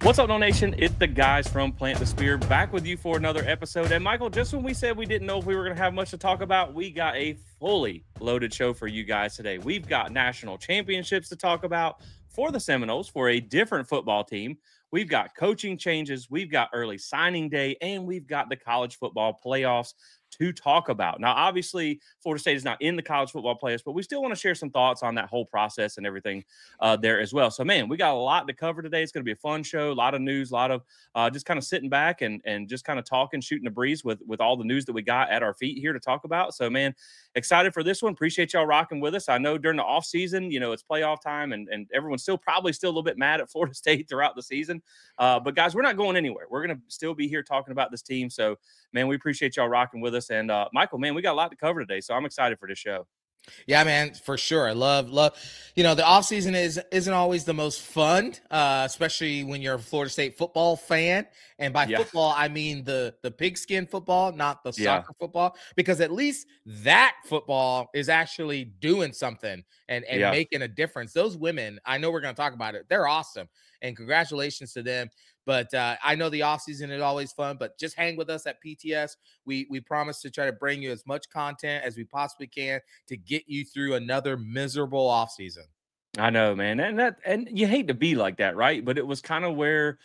What's up, No Nation? It's the guys from Plant the Spear back with you for another episode. And Michael, just when we said we didn't know if we were going to have much to talk about, we got a fully loaded show for you guys today. We've got national championships to talk about for the Seminoles for a different football team. We've got coaching changes, we've got early signing day, and we've got the college football playoffs to talk about. Now, obviously, Florida State is not in the college football playoffs, but we still want to share some thoughts on that whole process and everything there as well. So, man, we got a lot to cover today. It's going to be a fun show, a lot of news, a lot of just kind of sitting back and just kind of talking, shooting a breeze with all the news that we got at our feet here to talk about. So, man, excited for this one. Appreciate y'all rocking with us. I know during the off season, it's playoff time and everyone's probably still a little bit mad at Florida State throughout the season. But guys, we're not going anywhere. We're going to still be here talking about this team. So, man, we appreciate y'all rocking with us. And Michael, man, we got a lot to cover today. So I'm excited for this show. Yeah, man, for sure. I love. The offseason isn't always the most fun, especially when you're a Florida State football fan. And by football, I mean the pigskin football, not the soccer football, because at least that football is actually doing something and making a difference. Those women, I know we're going to talk about it. They're awesome. And congratulations to them. But I know the offseason is always fun, but just hang with us at PTS. We promise to try to bring you as much content as we possibly can to get you through another miserable offseason. I know, man. And you hate to be like that, right? But it was kind of where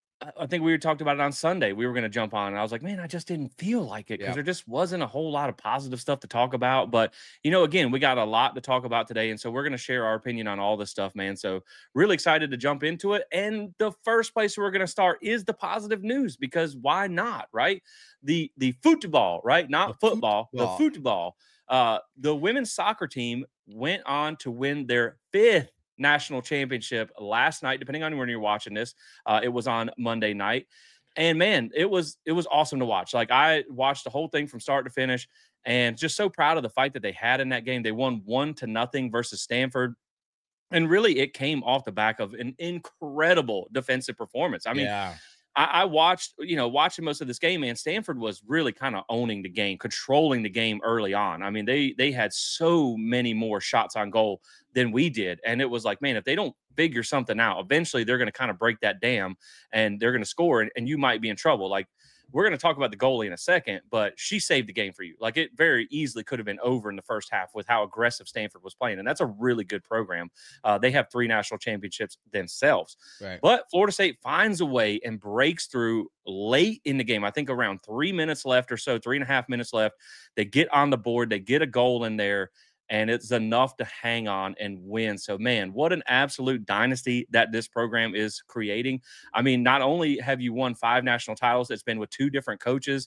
I think we were talked about it on Sunday. We were going to jump on, and I was like, man, I just didn't feel like it because there just wasn't a whole lot of positive stuff to talk about. But, again, we got a lot to talk about today. And so we're going to share our opinion on all this stuff, man. So really excited to jump into it. And the first place we're going to start is the positive news, because why not, right? The football, right? Not football, the football. The women's soccer team went on to win their 5th national championship last night, depending on when you're watching this. It was on Monday night. And man, it was awesome to watch. Like, I watched the whole thing from start to finish and just so proud of the fight that they had in that game. They won 1-0 versus Stanford. And really, it came off the back of an incredible defensive performance. I mean, I watched, watching most of this game, man. Stanford was really kind of owning the game, controlling the game early on. I mean, they had so many more shots on goal than we did. And it was like, man, if they don't figure something out, eventually they're going to kind of break that dam and they're going to score and you might be in trouble. Like, we're going to talk about the goalie in a second, but she saved the game for you. Like, it very easily could have been over in the first half with how aggressive Stanford was playing. And that's a really good program. They have 3 national championships themselves. Right. But Florida State finds a way and breaks through late in the game. I think around 3 minutes left or so, 3.5 minutes left. They get on the board. They get a goal in there. And it's enough to hang on and win. So, man, what an absolute dynasty that this program is creating. I mean, not only have you won 5 national titles, it's been with 2 different coaches.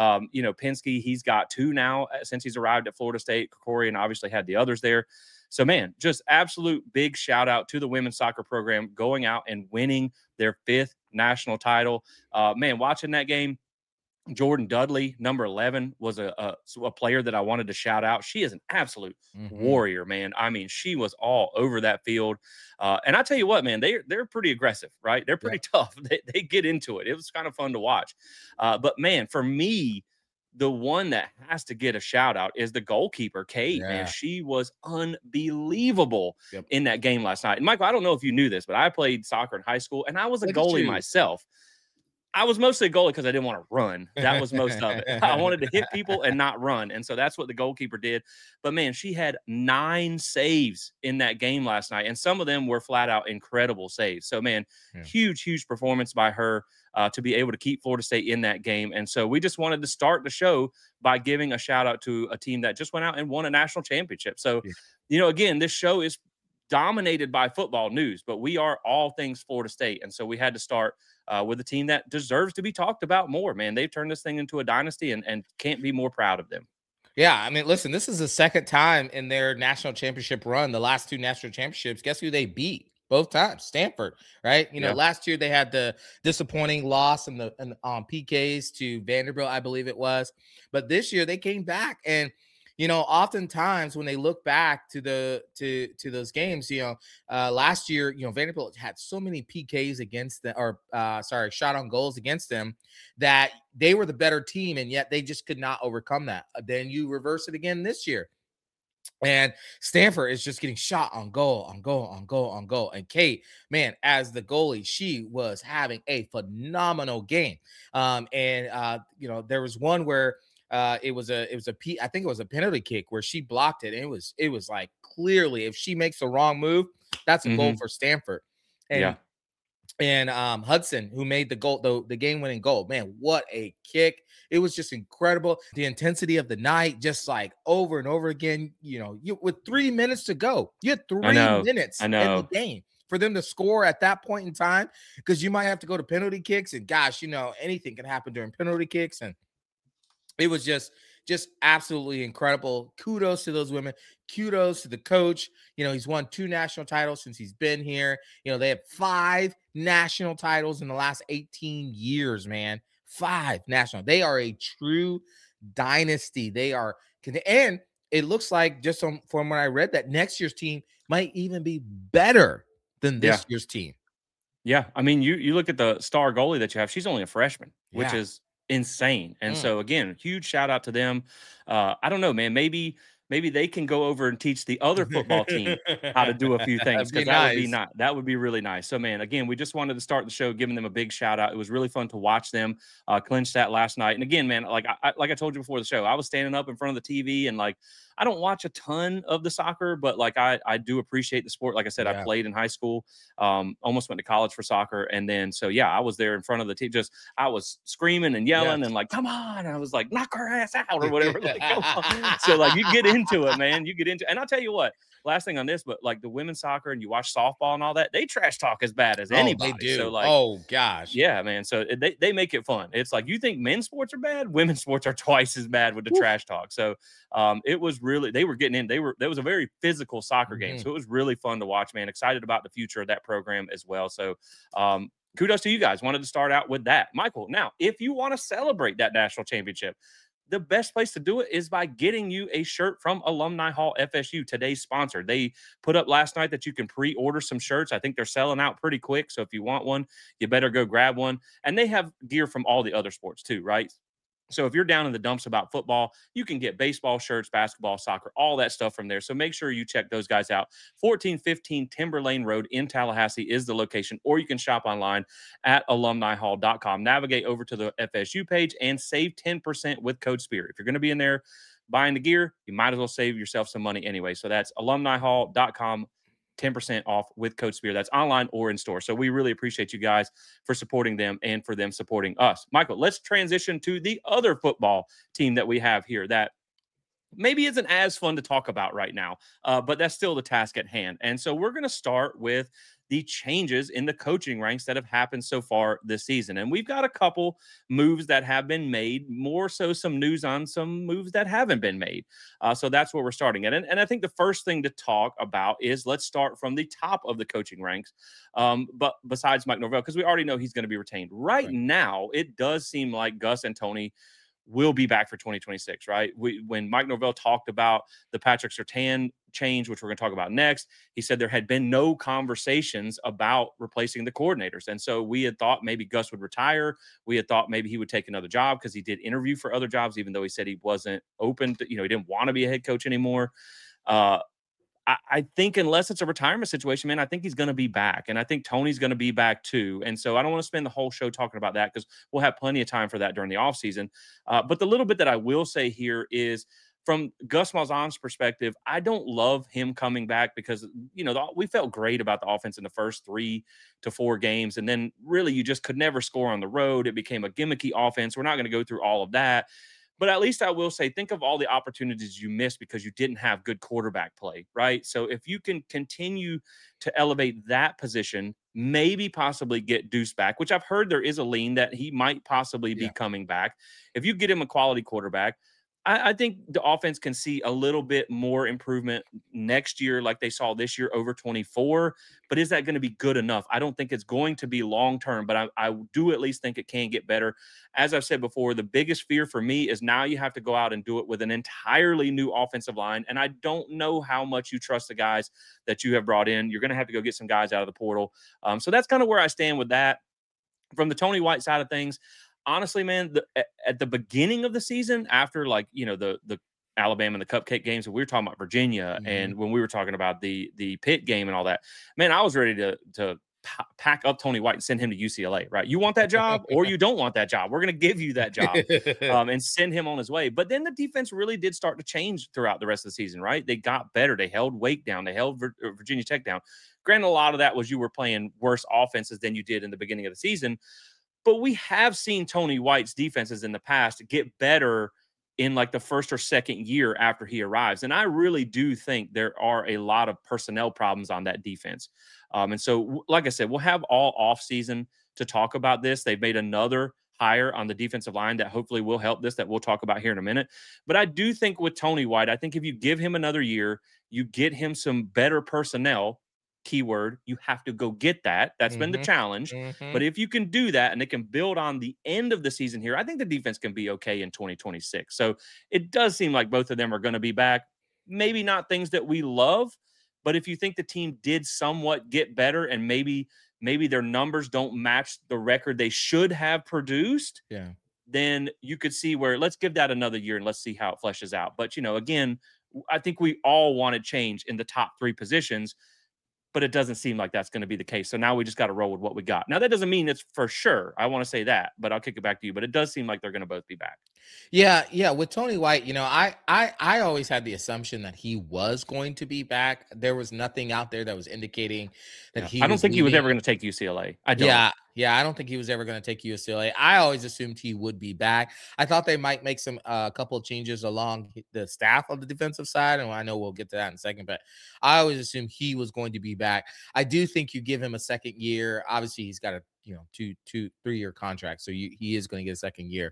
Penske, he's got 2 now since he's arrived at Florida State. Krikorian obviously had the others there. So, man, just absolute big shout out to the women's soccer program going out and winning their 5th national title. Man, watching that game, Jordan Dudley, number 11, was a player that I wanted to shout out. She is an absolute warrior, man. I mean, she was all over that field. And I tell you what, man, they're pretty aggressive, right? They're pretty tough. They get into it. It was kind of fun to watch. But, man, for me, the one that has to get a shout out is the goalkeeper, Kate. Man, she was unbelievable in that game last night. And, Michael, I don't know if you knew this, but I played soccer in high school, and I was a goalie myself. I was mostly a goalie because I didn't want to run. That was most of it. I wanted to hit people and not run. And so that's what the goalkeeper did. But, man, she had 9 saves in that game last night. And some of them were flat out incredible saves. So, man, huge performance by her to be able to keep Florida State in that game. And so we just wanted to start the show by giving a shout out to a team that just went out and won a national championship. So, again, this show is dominated by football news, but we are all things Florida State. And so we had to start with a team that deserves to be talked about more, man. They've turned this thing into a dynasty and can't be more proud of them. Yeah, I mean, listen, this is the second time in their national championship run. The last 2 national championships, guess who they beat? Both times, Stanford, right? Last year they had the disappointing loss on PKs to Vanderbilt, I believe it was. But this year they came back, and oftentimes when they look back to those games, last year, Vanderbilt had so many PKs against them, shot on goals against them, that they were the better team, and yet they just could not overcome that. Then you reverse it again this year. And Stanford is just getting shot on goal, on goal, on goal, on goal. And Kate, man, as the goalie, she was having a phenomenal game. There was one where I think it was a penalty kick where she blocked it. And it was like clearly if she makes the wrong move, that's a goal Mhm. for Stanford. Yeah. And Hudson, who made the goal, the game-winning goal. Man, what a kick. It was just incredible. The intensity of the night, just like over and over again. With 3 minutes to go, you had I 3 know. I minutes in the know. game for them to score at that point in time, because you might have to go to penalty kicks. And gosh, anything can happen during penalty kicks. And it was just absolutely incredible. Kudos to those women. Kudos to the coach. He's won 2 national titles since he's been here. They have 5 national titles in the last 18 years, man. 5 national. They are a true dynasty. And it looks like, just from when I read, that next year's team might even be better than Yeah. this year's team. Yeah. I mean, you look at the star goalie that you have, she's only a freshman, which Yeah. is insane. And so again, huge shout out to them. I don't know, man. Maybe they can go over and teach the other football team how to do a few things, That'd be because that would be nice. not that would be really nice. So man, again, we just wanted to start the show giving them a big shout out. It was really fun to watch them clinch that last night. And again, man, like I told you before the show, I was standing up in front of the TV, and like I don't watch a ton of the soccer, but like I do appreciate the sport. Like I said, I Yeah. played in high school, almost went to college for soccer, and then so yeah, I was there in front of the team. Just I was screaming and yelling Yes. and like, come on! And I was like, knock her ass out or whatever. Like, come on. So like, you get into it, man. You get into, and I'll tell you what. Last thing on this, but like the women's soccer and you watch softball and all that, they trash talk as bad as Oh, they anybody. So do. like, Oh gosh. yeah, man. So they make it fun. It's like you think men's sports are bad, women's sports are twice as bad with the Woo. trash talk. So it was really they were getting in. There was a very physical soccer game. Mhm. So it was really fun to watch, man. Excited about the future of that program as well. So kudos to you guys. Wanted to start out with that. Michael, now if you want to celebrate that national championship, the best place to do it is by getting you a shirt from Alumni Hall FSU, today's sponsor. They put up last night that you can pre-order some shirts. I think they're selling out pretty quick. So if you want one, you better go grab one. And they have gear from all the other sports too, right? So if you're down in the dumps about football, you can get baseball shirts, basketball, soccer, all that stuff from there. So make sure you check those guys out. 1415 Timber Lane Road in Tallahassee is the location, or you can shop online at alumnihall.com. Navigate over to the FSU page and save 10% with code SPIRIT. If you're going to be in there buying the gear, you might as well save yourself some money anyway. So that's alumnihall.com. 10% off with code SPEAR. That's online or in store. So we really appreciate you guys for supporting them and for them supporting us. Michael, let's transition to the other football team that we have here that maybe isn't as fun to talk about right now, but that's still the task at hand. And so we're going to start with the changes in the coaching ranks that have happened so far this season. And we've got a couple moves that have been made, more so some news on some moves that haven't been made. So that's where we're starting at. And I think the first thing to talk about is let's start from the top of the coaching ranks. But besides Mike Norvell, because we already know he's going to be retained. Right now, it does seem like Gus and Tony will be back for 2026, right? When Mike Norvell talked about the Patrick Surtain change, which we're going to talk about next, he said there had been no conversations about replacing the coordinators. And so we had thought maybe Gus would retire. We had thought maybe he would take another job because he did interview for other jobs, even though he said he wasn't open to, he didn't want to be a head coach anymore. I think unless it's a retirement situation, man, I think he's going to be back. And I think Tony's going to be back too. And so I don't want to spend the whole show talking about that because we'll have plenty of time for that during the offseason. But the little bit that I will say here is from Gus Malzahn's perspective, I don't love him coming back because, we felt great about the offense in the first 3 to 4 games. And then really you just could never score on the road. It became a gimmicky offense. We're not going to go through all of that. But at least I will say, think of all the opportunities you missed because you didn't have good quarterback play, right? So if you can continue to elevate that position, maybe possibly get Deuce back, which I've heard there is a lean that he might possibly be coming back. If you get him a quality quarterback, I think the offense can see a little bit more improvement next year, like they saw this year over 24. But is that going to be good enough? I don't think it's going to be long term, but I do at least think it can get better. As I've said before, the biggest fear for me is now you have to go out and do it with an entirely new offensive line. And I don't know how much you trust the guys that you have brought in. You're going to have to go get some guys out of the portal. So that's kind of where I stand with that. From the Tony White side of things, honestly, man, at the beginning of the season, after the Alabama and the cupcake games, and we were talking about Virginia, and Mm-hmm. when we were talking about the Pitt game and all that, man, I was ready to pack up Tony White and send him to UCLA. Right? You want that job, or you don't want that job? We're going to give you that job, and send him on his way. But then the defense really did start to change throughout the rest of the season. Right? They got better. They held Wake down. They held Virginia Tech down. Granted, a lot of that was you were playing worse offenses than you did in the beginning of the season. But we have seen Tony White's defenses in the past get better in like the first or second year after he arrives. And I really do think there are a lot of personnel problems on that defense. And so, like I said, we'll have all off season to talk about this. They've made another hire on the defensive line that hopefully will help this, that we'll talk about here in a minute. But I do think with Tony White, I think if you give him another year, you get him some better personnel. Keyword, you have to go get that. That's been the challenge. But if you can do that and they can build on the end of the season here, I think the defense can be okay in 2026. So it does seem like both of them are going to be back. Maybe not things that we love, but if you think the team did somewhat get better and maybe their numbers don't match the record they should have produced, yeah, then you could see where let's give that another year and let's see how it fleshes out. But, again, I think we all wanted change in the top 3 positions, but it doesn't seem like that's going to be the case. So now we just got to roll with what we got. Now, that doesn't mean it's for sure. I want to say that, but I'll kick it back to you. But it does seem like they're going to both be back. Yeah. With Tony White, I always had the assumption that he was going to be back. There was nothing out there that was indicating that he. I don't think he was ever going to take UCLA. I don't. Yeah. I don't think he was ever going to take UCLA. I always assumed he would be back. I thought they might make some couple of changes along the staff of the defensive side, and I know we'll get to that in a second. But I always assumed he was going to be back. I do think you give him a second year. Obviously, he's got a 2-3-year contract, so he is going to get a second year.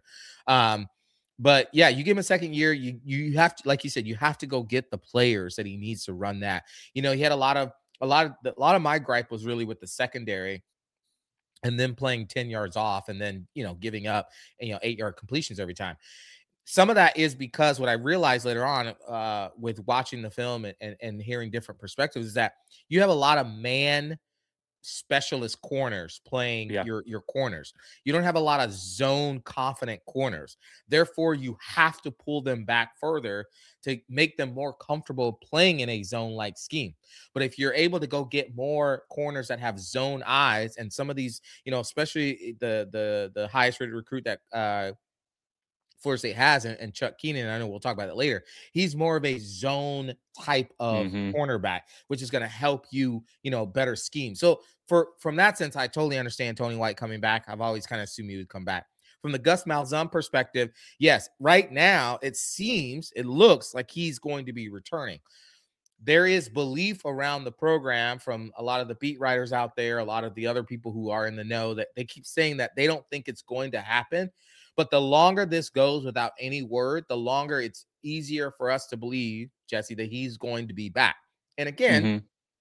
But yeah, you give him a second year. You have to, like you said, you have to go get the players that he needs to run that. He had a lot of my gripe was really with the secondary, and then playing 10 yards off, and then giving up 8-yard completions every time. Some of that is because what I realized later on with watching the film and hearing different perspectives is that you have a lot of man specialist corners playing your corners. You don't have a lot of zone confident corners. Therefore, you have to pull them back further to make them more comfortable playing in a zone like scheme. But if you're able to go get more corners that have zone eyes, and some of these, especially the highest rated recruit that Florida State has, and Chuck Keenan, I know we'll talk about it later. He's more of a zone type of cornerback, which is going to help you, better scheme. So from that sense, I totally understand Tony White coming back. I've always kind of assumed he would come back. From the Gus Malzahn perspective, yes, right now it looks like he's going to be returning. There is belief around the program from a lot of the beat writers out there, a lot of the other people who are in the know, that they keep saying that they don't think it's going to happen. But the longer this goes without any word, the longer it's easier for us to believe, Jesse, that he's going to be back. And again,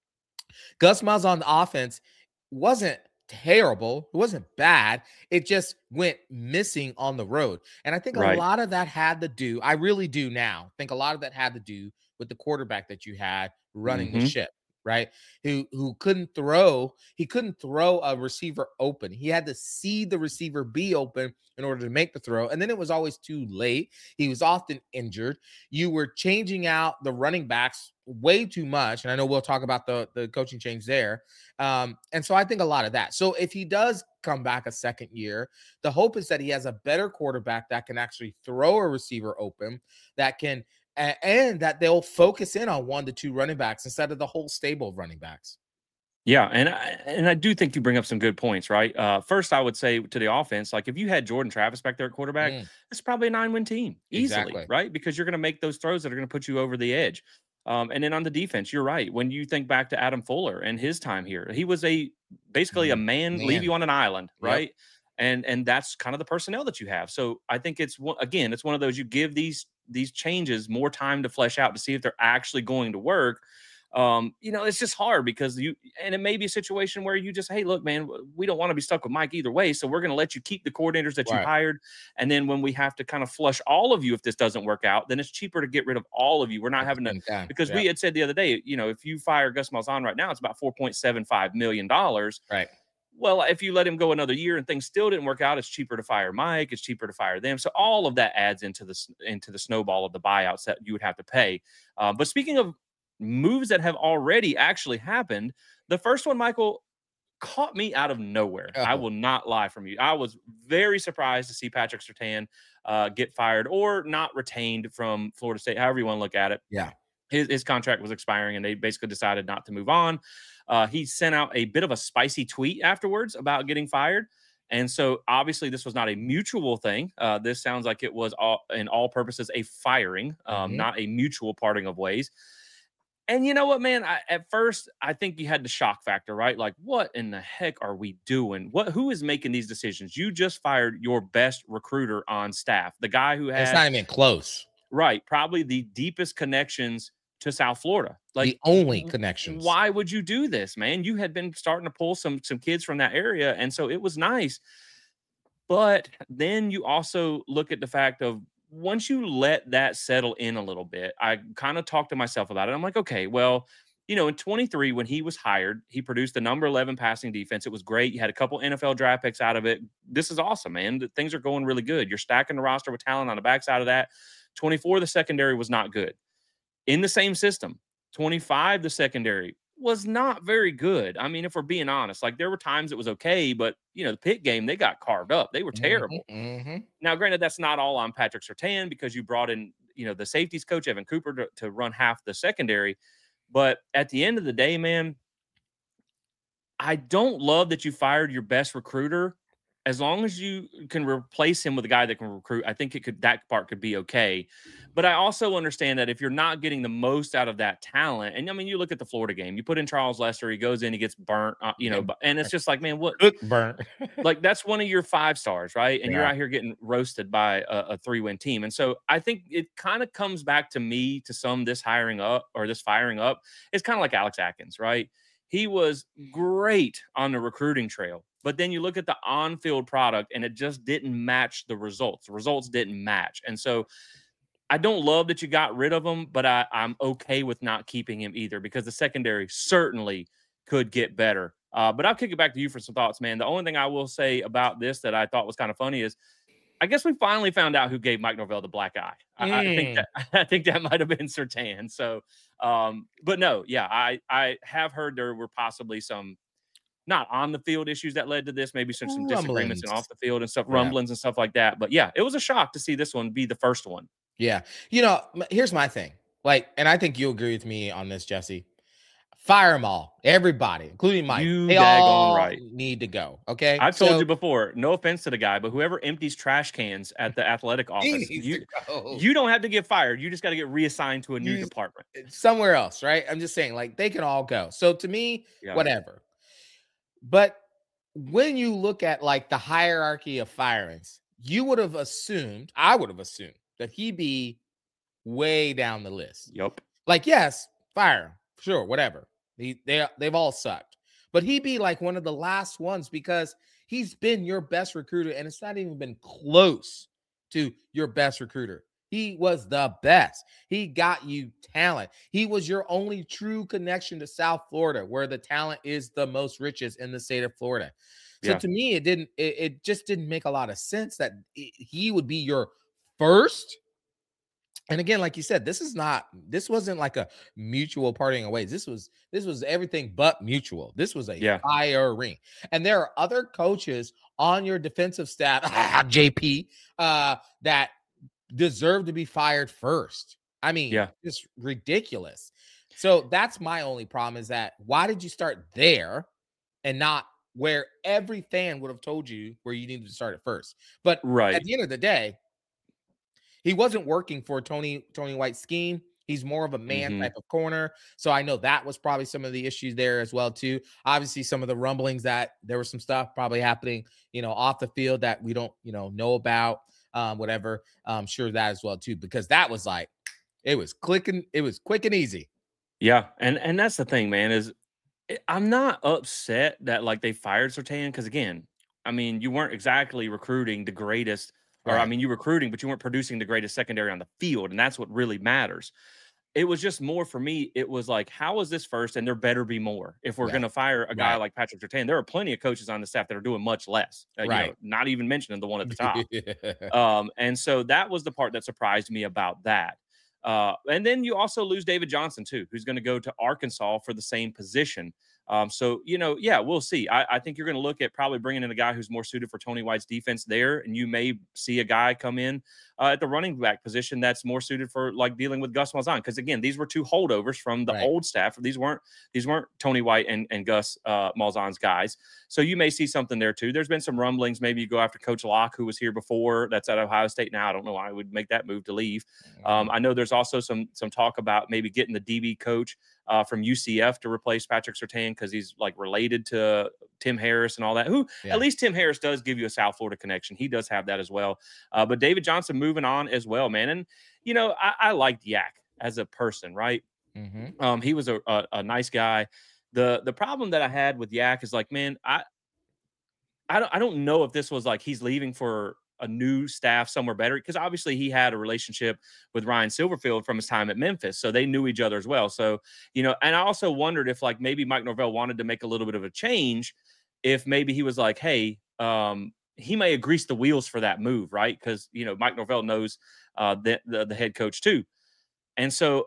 Gus Malzahn's offense wasn't terrible. It wasn't bad. It just went missing on the road. And I think a lot of that had to do, I really do now, think a lot of that had to do with the quarterback that you had running the ship, right? Who couldn't throw. He couldn't throw a receiver open. He had to see the receiver be open in order to make the throw. And then it was always too late. He was often injured. You were changing out the running backs way too much. And I know we'll talk about the coaching change there. And so I think a lot of that. So if he does come back a second year, the hope is that he has a better quarterback that can actually throw a receiver open, that can, and that they'll focus in on 1 to 2 running backs instead of the whole stable of running backs. Yeah, and I do think you bring up some good points, right? First, I would say to the offense, like if you had Jordan Travis back there at quarterback, it's probably a 9-win team easily, right? Because you're going to make those throws that are going to put you over the edge. And then on the defense, you're right. When you think back to Adam Fuller and his time here, he was basically a man, leave you on an island, right? And that's kind of the personnel that you have. So I think it's one of those, you give these changes more time to flesh out to see if they're actually going to work. It's just hard because and it may be a situation where you just, hey, look, man, we don't want to be stuck with Mike either way. So we're going to let you keep the coordinators that you hired. And then when we have to kind of flush all of you, if this doesn't work out, then it's cheaper to get rid of all of you. We're not having to, because we had said the other day, if you fire Gus Malzahn right now, it's about $4.75 million. Right. Well, if you let him go another year and things still didn't work out, it's cheaper to fire Mike. It's cheaper to fire them. So all of that adds into the snowball of the buyouts that you would have to pay. But speaking of moves that have already actually happened, the first one, Michael, caught me out of nowhere. I Oh, will not lie from you. I was very surprised to see Patrick Surtain get fired or not retained from Florida State, however you want to look at it. yeah. His contract was expiring, and they basically decided not to move on. He sent out a bit of a spicy tweet afterwards about getting fired. And so, obviously, this was not a mutual thing. This sounds like it was, in all purposes, a firing, Mhm. not a mutual parting of ways. And you know what, man? At first, I think you had the shock factor, right? Like, what in the heck are we doing? Who is making these decisions? You just fired your best recruiter on staff, the guy who It's had, not even close. right, probably the deepest connections to South Florida. Like, The only connections. why would you do this, man? You had been starting to pull some kids from that area, and so it was nice. But then you also look at the fact of, once you let that settle in a little bit, I kind of talked to myself about it. I'm like, okay, well, in 23, when he was hired, he produced the number 11 passing defense. It was great. You had a couple NFL draft picks out of it. This is awesome, man. Things are going really good. You're stacking the roster with talent on the backside of that. 24, the secondary was not good. In the same system, 25, the secondary was not very good. I mean, if we're being honest, like, there were times it was okay, but the Pitt game, they got carved up. They were Mhm, terrible. mhm. Now, granted, that's not all on Patrick Surtain, because you brought in, the safeties coach, Evan Cooper, to run half the secondary. But at the end of the day, man, I don't love that you fired your best recruiter. As long as you can replace him with a guy that can recruit, I think that part could be okay. But I also understand that if you're not getting the most out of that talent, and I mean, you look at the Florida game, you put in Charles Lester, he goes in, he gets burnt, Get and it's just like, man, what? cook burnt. Like, that's one of your 5 stars, right? And you're Yeah. out here getting roasted by a 3-win team. And so I think it kind of comes back to me, to this hiring up or this firing up. It's kind of like Alex Atkins, right? He was great on the recruiting trail, but then you look at the on-field product and it just didn't match the results. The results didn't match. And so I don't love that you got rid of him, but I'm okay with not keeping him either, because the secondary certainly could get better. But I'll kick it back to you for some thoughts, man. The only thing I will say about this that I thought was kind of funny is, I guess we finally found out who gave Mike Norvell the black eye. I think Mm. that I think that might have been Sertan. So, but no, yeah, I have heard there were possibly some not on the field issues that led to this, maybe some disagreements and off Rumblings. the field and stuff, Yeah. rumblings and stuff like that. But yeah, it was a shock to see this one be the first one. Yeah. Here's my thing. Like, and I think you'll agree with me on this, Jesse. Fire them all. Everybody, including Mike. You They daggone all right. need to go. Okay. I've told So you before, no offense to the guy, but whoever empties trash cans at the athletic he office, needs to go. you don't have to get fired. You just got to get reassigned to a new You department. somewhere else, right? I'm just saying, like, they can all go. So to me, Yeah. whatever. But when you look at like the hierarchy of firings, you would have assumed, I would have assumed that he'd be way down the list. Yep. Like, yes, fire him, sure, whatever. They've all sucked, but he'd be like one of the last ones because he's been your best recruiter, and it's not even been close to your best recruiter. He was the best. He got you talent. He was your only true connection to South Florida, where the talent is the most richest in the state of Florida. So Yeah. to me, it just didn't make a lot of sense that he would be your first. And again, like you said, this wasn't like a mutual parting of ways. This was everything but mutual. This was a Yeah. fire ring. And there are other coaches on your defensive staff, JP, that deserve to be fired first. I mean, Yeah. it's ridiculous. So that's my only problem, is that why did you start there and not where every fan would have told you where you needed to start at first? But at Right. the end of the day, he wasn't working for Tony White's scheme. He's more of a man Hmm. type of corner. So I know that was probably some of the issues there as well too. Obviously, some of the rumblings that there was some stuff probably happening, off the field that we don't, know about. Whatever. Sure that as well too, because that was like it was quick and easy. Yeah. And that's the thing, man, is I'm not upset that, like, they fired Sertan, because again, I mean, you weren't exactly recruiting the greatest, or I Right. mean, you recruiting, but you weren't producing the greatest secondary on the field, and that's what really matters. it was just more for me. It was like, how is this first? And there better be more. If we're Yeah. going to fire a guy Right. like Patrick Surtain, there are plenty of coaches on the staff that are doing much less. Right. Not even mentioning the one at the top. And so that was the part that surprised me about that. And then you also lose David Johnson too, who's going to go to Arkansas for the same position. So, yeah, we'll see. I think you're going to look at probably bringing in a guy who's more suited for Tony White's defense there. And you may see a guy come in at the running back position that's more suited for like dealing with Gus Malzahn. Because again, these were two holdovers from the Right. old staff. These weren't Tony White and Gus Malzahn's guys. So you may see something there too. There's been some rumblings. Maybe you go after Coach Locke, who was here before. That's at Ohio State now. I don't know why I would make that move to leave. I know there's also some talk about maybe getting the DB coach from UCF to replace Patrick Surtain because he's like related to Tim Harris and all that. At least Tim Harris does give you a South Florida connection. He does have that as well. But David Johnson moving on as well, man. And I liked Yak as a person, right? Mm-hmm. He was a nice guy. The problem that I had with Yak is like, man, I don't know if this was like he's leaving for a new staff somewhere better, because obviously he had a relationship with Ryan Silverfield from his time at Memphis, so they knew each other as well. So, and I also wondered if like maybe Mike Norvell wanted to make a little bit of a change, if maybe he was like, hey, he may have greased the wheels for that move, right? Because Mike Norvell knows the head coach too, and so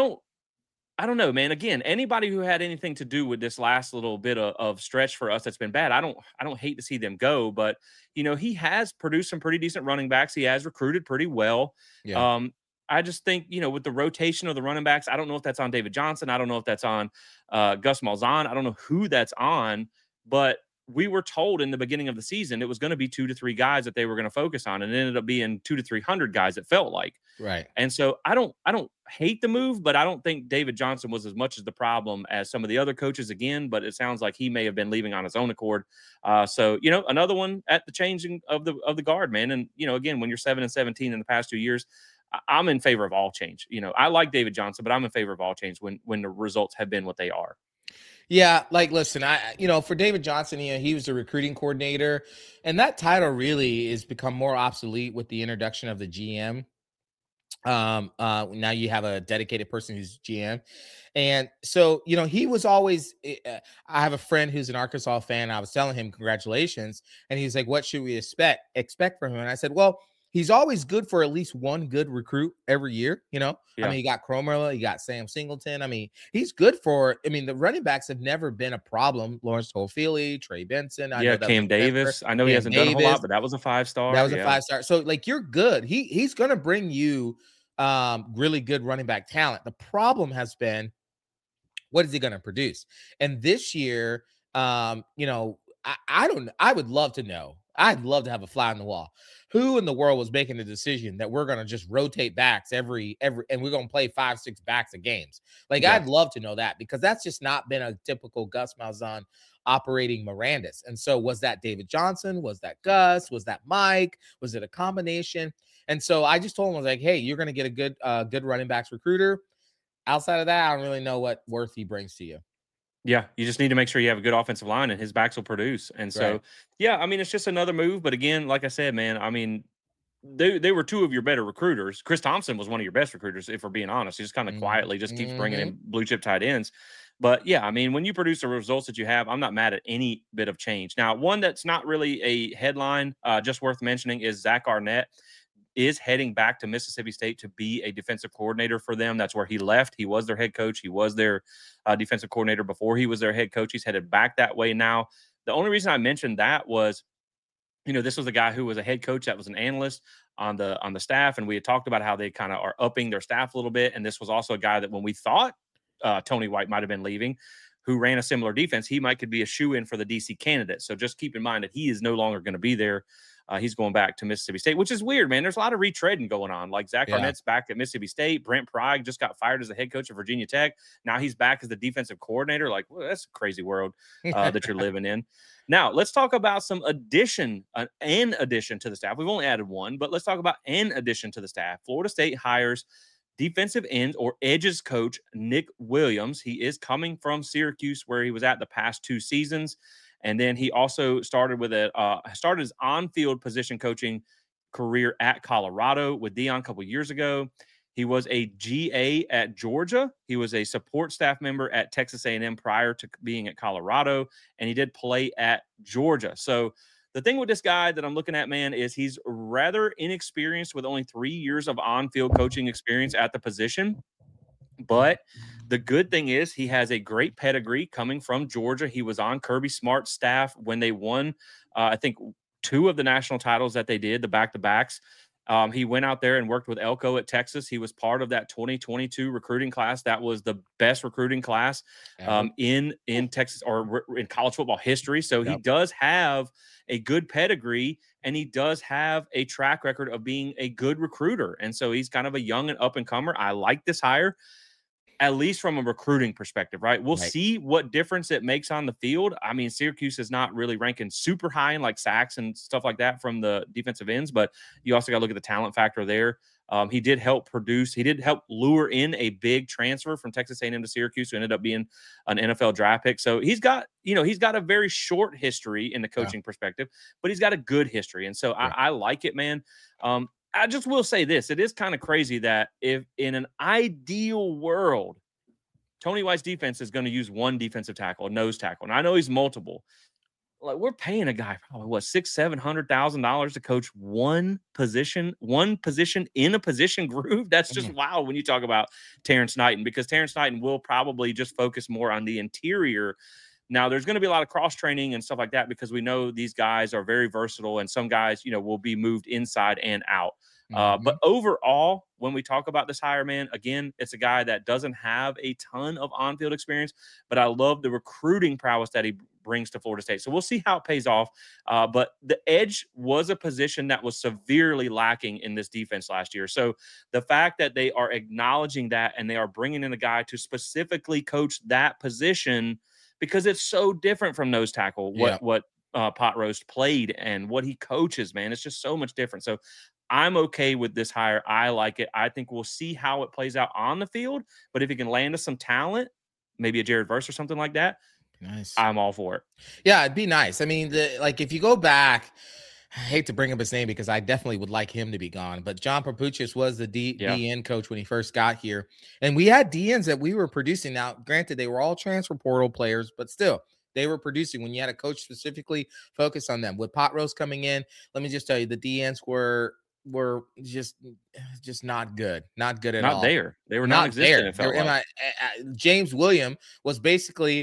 I don't know, man. Again, anybody who had anything to do with this last little bit of stretch for us that's been bad, I don't hate to see them go, but he has produced some pretty decent running backs. He has recruited pretty well. Yeah. I just think, with the rotation of the running backs, I don't know if that's on David Johnson. I don't know if that's on Gus Malzahn. I don't know who that's on, but we were told in the beginning of the season it was going to be 2 to 3 guys that they were going to focus on, and it ended up being 200 to 300 guys. It felt like. Right. And so I don't hate the move, but I don't think David Johnson was as much as the problem as some of the other coaches again, but it sounds like he may have been leaving on his own accord. So, another one at the changing of the guard, man. And, again, when you're 7-17 in the past 2 years, I'm in favor of all change. I like David Johnson, but I'm in favor of all change when the results have been what they are. Yeah, like listen, for David Johnson, he was the recruiting coordinator, and that title really has become more obsolete with the introduction of the GM. Now you have a dedicated person who's GM, and so he was always. I have a friend who's an Arkansas fan. I was telling him congratulations, and he's like, "What should we expect from him?" And I said, "Well, he's always good for at least one good recruit every year. Yeah. I mean, you got Cromer, you got Sam Singleton. I mean, he's good for. I mean, the running backs have never been a problem. Lawrence Toafili, Trey Benson. I know that Cam Davis. I know he hasn't done a whole lot, but that was a 5-star. That was a 5-star. So like, you're good. He's going to bring you really good running back talent. The problem has been, what is he going to produce? And this year, I would love to know. I'd love to have a fly on the wall. Who in the world was making the decision that we're going to just rotate backs every, and we're going to play 5-6 backs of games? Like, yeah. I'd love to know that, because that's just not been a typical Gus Malzahn operating Mirandus. And so was that David Johnson? Was that Gus? Was that Mike? Was it a combination? And so I just told him, I was like, hey, you're going to get a good running backs recruiter. Outside of that, I don't really know what worth he brings to you. Yeah, you just need to make sure you have a good offensive line and his backs will produce. And so, right. Yeah, I mean, it's just another move. But again, like I said, man, I mean, they were two of your better recruiters. Chris Thompson was one of your best recruiters, if we're being honest. He just kind of quietly just keeps bringing in blue chip tight ends. But yeah, I mean, when you produce the results that you have, I'm not mad at any bit of change. Now, one that's not really a headline, just worth mentioning, is Zach Arnett is heading back to Mississippi State to be a defensive coordinator for them. That's where he left. He was their head coach. He was their defensive coordinator before he was their head coach. He's headed back that way now. The only reason I mentioned that was, this was a guy who was a head coach that was an analyst on the staff, and we had talked about how they kind of are upping their staff a little bit. And this was also a guy that when we thought Tony White might have been leaving, who ran a similar defense, he could be a shoe-in for the DC candidate. So just keep in mind that he is no longer going to be there. He's going back to Mississippi State, which is weird, man. There's a lot of retreading going on. Like Zach Arnett's back at Mississippi State. Brent Pryde just got fired as the head coach of Virginia Tech. Now he's back as the defensive coordinator. Like, well, that's a crazy world that you're living in. Now, let's talk about an addition to the staff. We've only added one, but let's talk about an addition to the staff. Florida State hires defensive end or edges coach Nick Williams. He is coming from Syracuse, where he was at the past 2 seasons. And then he also started his on-field position coaching career at Colorado with Deion a couple years ago. He was a GA at Georgia. He was a support staff member at Texas A&M prior to being at Colorado, and he did play at Georgia. So the thing with this guy that I'm looking at, man, is he's rather inexperienced with only 3 years of on-field coaching experience at the position. But the good thing is he has a great pedigree coming from Georgia. He was on Kirby Smart's staff when they won, I think, 2 of the national titles that they did, the back-to-backs. He went out there and worked with Elko at Texas. He was part of that 2022 recruiting class. That was the best recruiting class in Texas or in college football history. So he does have a good pedigree, and he does have a track record of being a good recruiter. And so he's kind of a young and up-and-comer. I like this hire, at least from a recruiting perspective, right? We'll see what difference it makes on the field. I mean, Syracuse is not really ranking super high in like sacks and stuff like that from the defensive ends, but you also got to look at the talent factor there. He did help lure in a big transfer from Texas A&M to Syracuse, who ended up being an NFL draft pick. So he's got a very short history in the coaching perspective, but he's got a good history. And so I like it, man. I just will say this. It is kind of crazy that if in an ideal world, Tony White's defense is going to use one defensive tackle, a nose tackle. And I know he's multiple. Like, we're paying a guy probably $600,000-$700,000 to coach one position in a position group. That's just wow when you talk about Terrence Knighton, because Terrence Knighton will probably just focus more on the interior. Now, there's going to be a lot of cross-training and stuff like that because we know these guys are very versatile, and some guys, will be moved inside and out. But overall, when we talk about this hire, man, again, it's a guy that doesn't have a ton of on-field experience, but I love the recruiting prowess that he brings to Florida State. So we'll see how it pays off. But the edge was a position that was severely lacking in this defense last year. So the fact that they are acknowledging that and they are bringing in a guy to specifically coach that position, because it's so different from nose tackle, what Pot Roast played and what he coaches, man. It's just so much different. So I'm okay with this hire. I like it. I think we'll see how it plays out on the field. But if he can land us some talent, maybe a Jared Verse or something like that, nice. I'm all for it. Yeah, it'd be nice. I mean, if you go back, I hate to bring up his name because I definitely would like him to be gone. But John Papuchis was the DN coach when he first got here. And we had DNs that we were producing. Now, granted, they were all transfer portal players, but still, they were producing when you had a coach specifically focused on them. With Pot Roast coming in, let me just tell you, the DNs were just not good. Not good at all. Not there. They were not existent. James William was basically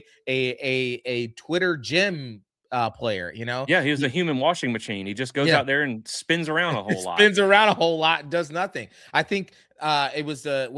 a Twitter gym player, Yeah, he was a human washing machine. He just goes out there and spins around a whole lot. Spins around a whole lot and does nothing. I think it was the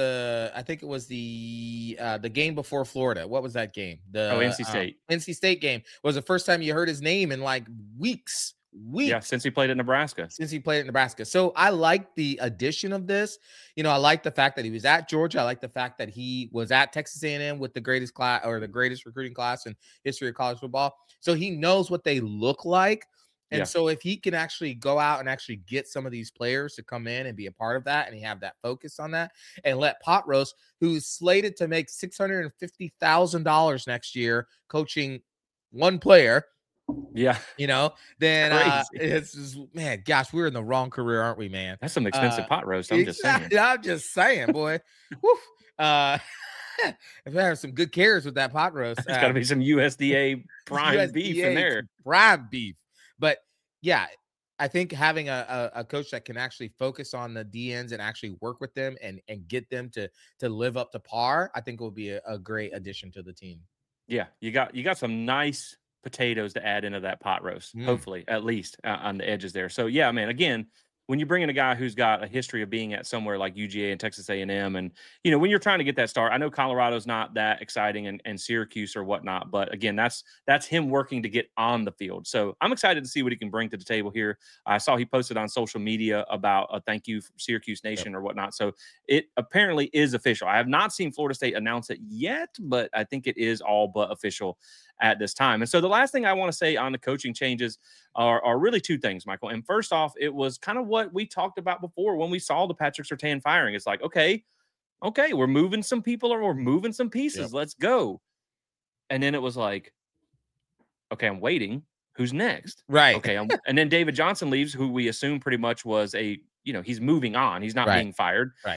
game before Florida. What was that game? NC State. NC State game was the first time you heard his name in like weeks. Yeah, since he played at Nebraska. So I like the addition of this. I like the fact that he was at Georgia. I like the fact that he was at Texas A&M with the greatest class or the greatest recruiting class in history of college football. So he knows what they look like. And so if he can actually go out and actually get some of these players to come in and be a part of that, and he have that focus on that, and let Pot Roast, who's slated to make $650,000 next year coaching one player, then it's just, man, gosh, we're in the wrong career, aren't we, man? That's some expensive Pot Roast. I'm just saying. I'm just saying, boy. Woof. If I have some good carrots with that Pot Roast, there's got to be some USDA prime beef in there. Prime beef. But yeah, I think having a coach that can actually focus on the DNs and actually work with them and get them to live up to par, I think will be a great addition to the team. Yeah, you got some nice potatoes to add into that Pot Roast, hopefully, at least on the edges there. So yeah, man, again, when you bring in a guy who's got a history of being at somewhere like UGA and Texas A&M, and when you're trying to get that start, I know Colorado's not that exciting and Syracuse or whatnot, but again, that's him working to get on the field. So I'm excited to see what he can bring to the table here. I saw he posted on social media about a thank you from Syracuse Nation or whatnot. So it apparently is official. I have not seen Florida State announce it yet, but I think it is all but official at this time. And so the last thing I want to say on the coaching changes are really two things, Michael. And first off, it was kind of what we talked about before when we saw the Patrick Surtain firing. It's like, okay, we're moving some people or we're moving some pieces. Let's go. And then it was like, okay, I'm waiting. Who's next? Right. Okay. And then David Johnson leaves, who we assume pretty much was he's moving on. He's not being fired. Right.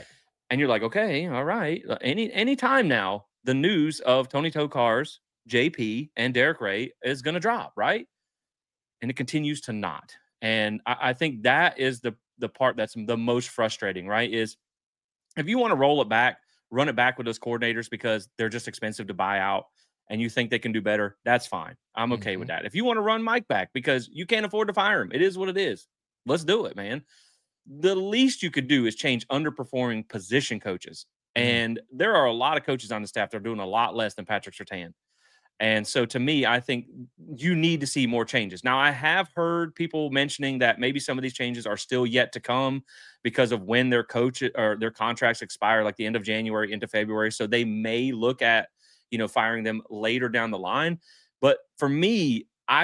And you're like, okay, all right. Any time now, the news of Tony Tokar's, JP, and Derek Ray is going to drop, right? And it continues to not. And I think that is the part that's the most frustrating, right? Is if you want to roll it back, run it back with those coordinators because they're just expensive to buy out and you think they can do better, that's fine. I'm okay with that. If you want to run Mike back because you can't afford to fire him, it is what it is. Let's do it, man. The least you could do is change underperforming position coaches. And there are a lot of coaches on the staff that are doing a lot less than Patrick Surtain. And so to me, I think you need to see more changes. Now, I have heard people mentioning that maybe some of these changes are still yet to come because of when their coach or their contracts expire, like the end of January into February. So they may look at, firing them later down the line. But for me,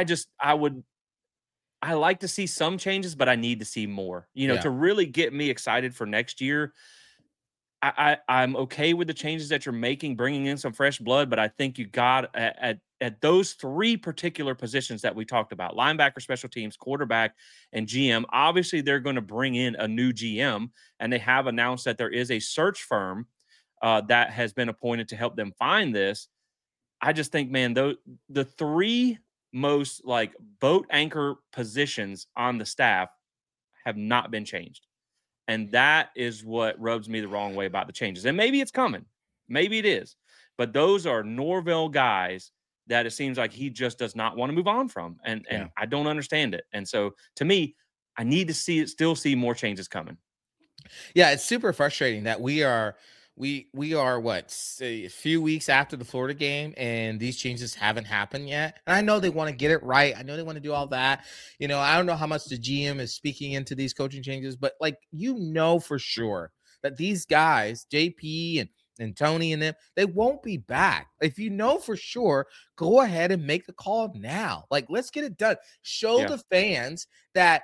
I like to see some changes, but I need to see more, to really get me excited for next year. I'm okay with the changes that you're making, bringing in some fresh blood, but I think you got at those three particular positions that we talked about: linebacker, special teams, quarterback, and GM. Obviously, they're going to bring in a new GM, and they have announced that there is a search firm that has been appointed to help them find this. I just think, man, the three most like boat anchor positions on the staff have not been changed. And that is what rubs me the wrong way about the changes. And maybe it's coming. Maybe it is. But those are Norvell guys that it seems like he just does not want to move on from. And I don't understand it. And so to me, I need to still see more changes coming. Yeah, it's super frustrating that we are a few weeks after the Florida game and these changes haven't happened yet. And I know they want to get it right. I know they want to do all that. I don't know how much the GM is speaking into these coaching changes, but for sure that these guys, JP and Tony and them, they won't be back. If you know for sure, go ahead and make the call now. Let's get it done. Show the fans that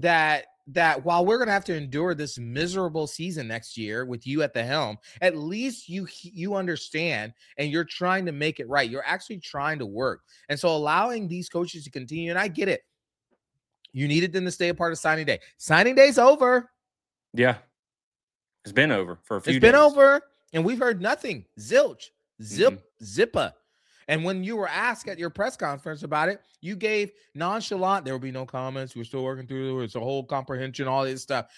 while we're going to have to endure this miserable season next year with you at the helm, at least you understand and you're trying to make it right. You're actually trying to work. And so allowing these coaches to continue, and I get it. You needed them to stay a part of signing day. Signing day's over. Yeah. It's been over for a few days. It's been over, and we've heard nothing. Zilch, zippa. And when you were asked at your press conference about it, you gave nonchalant, there will be no comments. We're still working through it. It's a whole comprehension, all this stuff.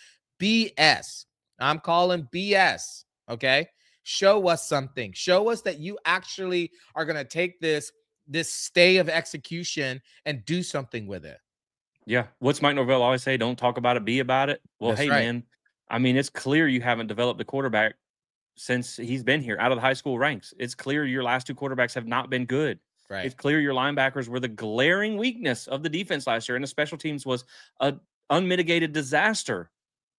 BS. I'm calling BS. Okay. Show us something. Show us that you actually are going to take this stay of execution and do something with it. Yeah. What's Mike Norvell always say? Don't talk about it, be about it. Well, That's hey, right. man, I mean, it's clear you haven't developed a quarterback since he's been here out of the high school ranks. It's clear your last two quarterbacks have not been good. Right. It's clear your linebackers were the glaring weakness of the defense last year, and the special teams was an unmitigated disaster.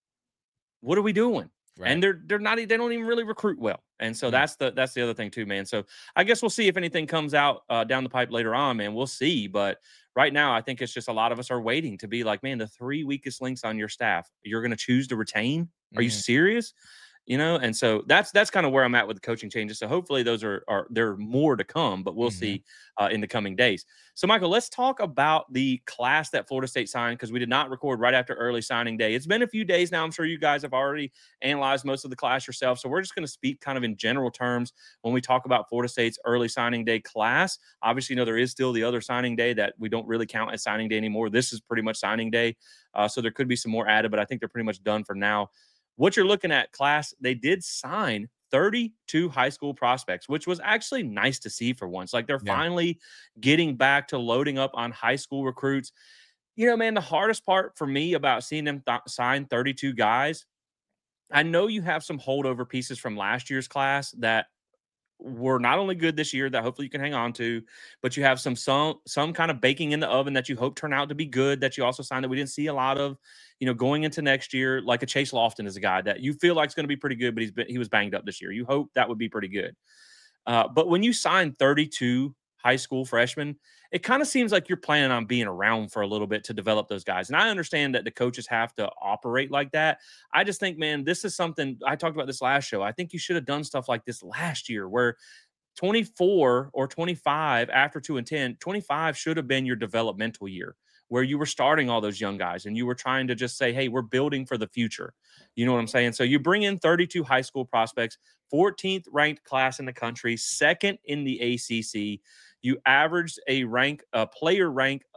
What are we doing? Right. And they don't even really recruit well. And so that's the other thing too, man. So I guess we'll see if anything comes out down the pipe later on, man. We'll see. But right now, I think it's just a lot of us are waiting to be like, man, the three weakest links on your staff, you're going to choose to retain? Are you serious? And so that's kind of where I'm at with the coaching changes. So hopefully those are there are more to come, but we'll see in the coming days. So Michael, let's talk about the class that Florida State signed, because we did not record right after early signing day. It's been a few days now. I'm sure you guys have already analyzed most of the class yourself. So we're just going to speak kind of in general terms when we talk about Florida State's early signing day class. Obviously, there is still the other signing day that we don't really count as signing day anymore. This is pretty much signing day. So there could be some more added, but I think they're pretty much done for now. What you're looking at, class, they did sign 32 high school prospects, which was actually nice to see for once. They're finally getting back to loading up on high school recruits. Man, the hardest part for me about seeing them sign 32 guys, I know you have some holdover pieces from last year's class that were not only good this year that hopefully you can hang on to, but you have some kind of baking in the oven that you hope turn out to be good, that you also signed that we didn't see a lot of, going into next year. Like a Chase Lofton is a guy that you feel like is going to be pretty good, but he was banged up this year. You hope that would be pretty good. But when you sign 32 high school freshmen, it kind of seems like you're planning on being around for a little bit to develop those guys. And I understand that the coaches have to operate like that. I just think, man, this is something I talked about this last show. I think you should have done stuff like this last year, where 24 or 25 after 2 and 10, 25 should have been your developmental year, where you were starting all those young guys and you were trying to just say, hey, we're building for the future. You know what I'm saying? So you bring in 32 high school prospects, 14th ranked class in the country, second in the ACC. You averaged a player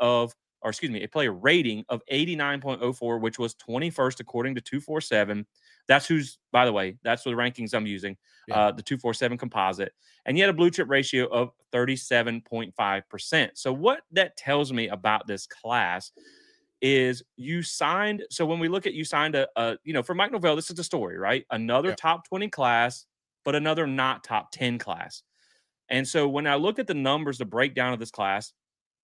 rating of 89.04, which was 21st according to 247. That's by the way, that's the rankings I'm using, the 247 composite. And you had a blue chip ratio of 37.5%. So what that tells me about this class is so when we look at, you signed for Mike Norvell, this is the story, right? Another top 20 class, but another not top 10 class. And so when I look at the numbers, the breakdown of this class,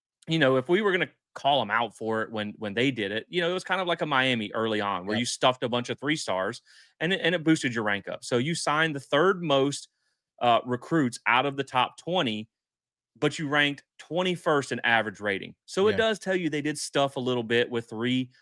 if we were going to call them out for it when they did it, it was kind of like a Miami early on where you stuffed a bunch of 3-stars and it boosted your rank up. So you signed the third most recruits out of the top 20, but you ranked 21st in average rating. So it does tell you they did stuff a little bit with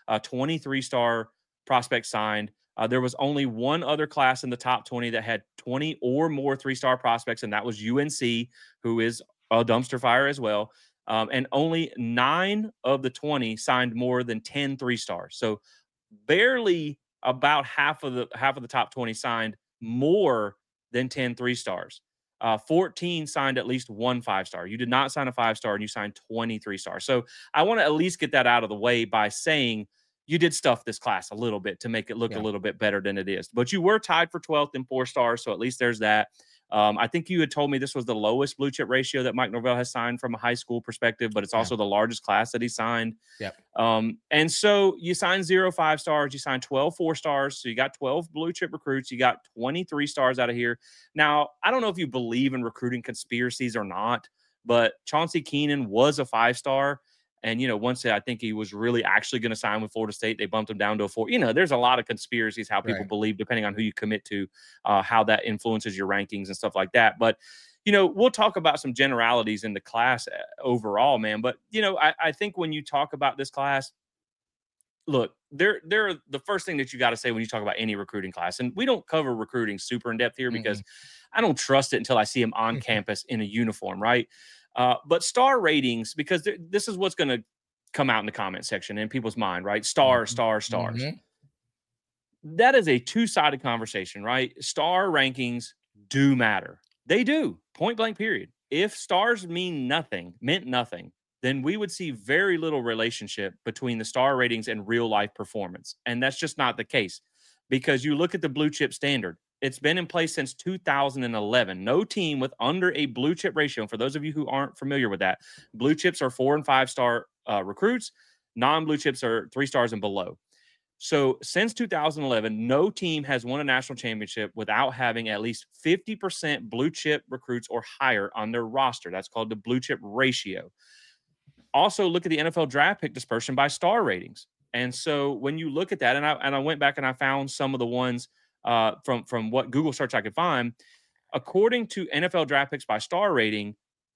23-star prospects signed. There was only one other class in the top 20 that had 20 or more 3-star prospects, and that was UNC, who is a dumpster fire as well. And only 9 of the 20 signed more than 10 3-stars. So barely about half of the top 20 signed more than 10 3-stars. 14 signed at least 1 5-star. You did not sign a 5-star, and you signed 23 stars. So I want to at least get that out of the way by saying you did stuff this class a little bit to make it look a little bit better than it is. But you were tied for 12th in 4 stars, so at least there's that. I think you had told me this was the lowest blue chip ratio that Mike Norvell has signed from a high school perspective, but it's also the largest class that he signed. And so you signed 0 5-stars, you signed 12 4-stars. So you got 12 blue chip recruits. You got 23 stars out of here. Now, I don't know if you believe in recruiting conspiracies or not, but Chauncey Keenan was a 5-star. And, once I think he was really actually going to sign with Florida State, they bumped him down to a 4. There's a lot of conspiracies, how people believe, depending on who you commit to, how that influences your rankings and stuff like that. But, we'll talk about some generalities in the class overall, man. But, I think when you talk about this class, look, they're the first thing that you got to say when you talk about any recruiting class, and we don't cover recruiting super in depth here because I don't trust it until I see him on campus in a uniform, right? But star ratings, because this is what's going to come out in the comment section in people's mind, right? Stars. That is a two-sided conversation, right? Star rankings do matter. They do, point blank, period. If stars meant nothing, then we would see very little relationship between the star ratings and real life performance. And that's just not the case, because you look at the blue chip standard. It's been in place since 2011. No team with under a blue chip ratio. And for those of you who aren't familiar with that, blue chips are 4 and 5-star recruits. Non-blue chips are 3 stars and below. So since 2011, no team has won a national championship without having at least 50% blue chip recruits or higher on their roster. That's called the blue chip ratio. Also, look at the NFL draft pick dispersion by star ratings. And so when you look at that, and I went back and I found some of the ones from what Google search I could find. According to NFL draft picks by star rating,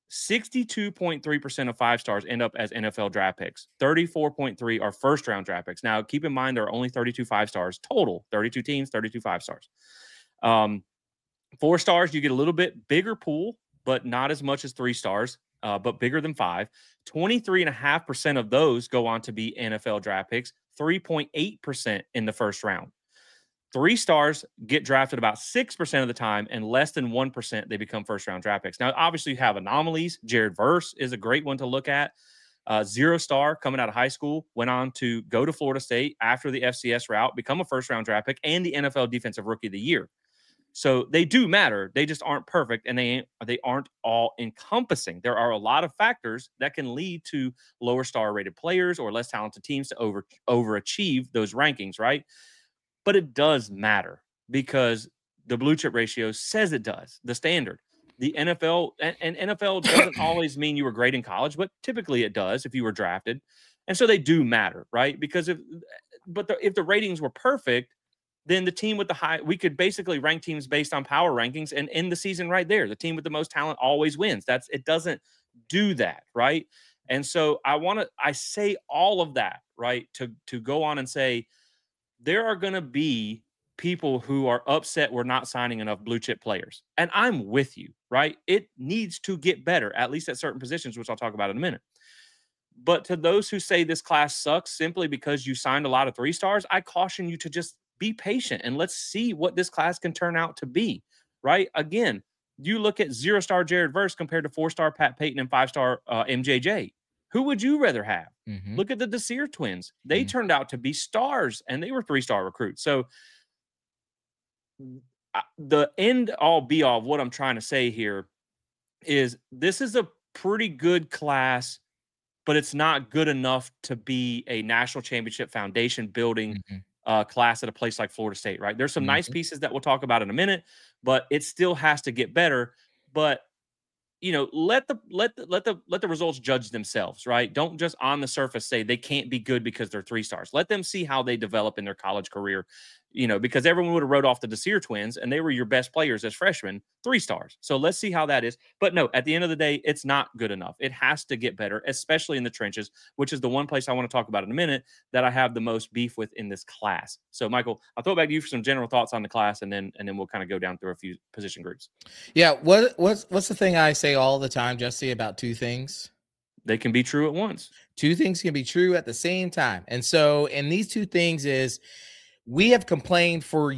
62.3% of 5-stars end up as NFL draft picks. 34.3 are first-round draft picks. Now, keep in mind there are only 32 5-stars total. 32 teams, 32 5-stars. 4-stars, you get a little bit bigger pool, but not as much as 3-stars, but bigger than 5. 23.5% of those go on to be NFL draft picks. 3.8% in the first round. 3-stars get drafted about 6% of the time, and less than 1% they become first-round draft picks. Now, obviously, you have anomalies. Jared Verse is a great one to look at. 0-star coming out of high school, went on to go to Florida State after the FCS route, become a first-round draft pick, and the NFL Defensive Rookie of the Year. So they do matter. They just aren't perfect, and they aren't all encompassing. There are a lot of factors that can lead to lower star-rated players or less talented teams to overachieve those rankings, right? But it does matter because the blue chip ratio says it does. The standard, the NFL, and NFL doesn't always mean you were great in college, but typically it does if you were drafted. And so they do matter, right? Because if the ratings were perfect, then the team with the high, we could basically rank teams based on power rankings and end the season right there. The team with the most talent always wins. It doesn't do that, right? And so I say all of that, right, to go on and say, there are going to be people who are upset we're not signing enough blue chip players. And I'm with you, right? It needs to get better, at least at certain positions, which I'll talk about in a minute. But to those who say this class sucks simply because you signed a lot of 3-stars, I caution you to just be patient and let's see what this class can turn out to be, right? Again, you look at 0-star Jared Verse compared to 4-star Pat Payton and 5-star MJJ. Who would you rather have? Mm-hmm. Look at the Desir twins. They turned out to be stars and they were 3-star recruits. So the end all be all of what I'm trying to say here is this is a pretty good class, but it's not good enough to be a national championship foundation building class at a place like Florida State, right? There's some nice pieces that we'll talk about in a minute, but it still has to get better. But let the results judge themselves, right? Don't just on the surface say they can't be good because they're 3-stars. Let them see how they develop in their college career, because everyone would have wrote off the Desir twins and they were your best players as freshmen, 3-stars. So let's see how that is. But no, at the end of the day, it's not good enough. It has to get better, especially in the trenches, which is the one place I want to talk about in a minute that I have the most beef with in this class. So Michael, I'll throw it back to you for some general thoughts on the class, and then we'll kind of go down through a few position groups. Yeah. What's the thing I say all the time, Jesse, about two things? They can be true at once. Two things can be true at the same time. And so, and these two things is we have complained for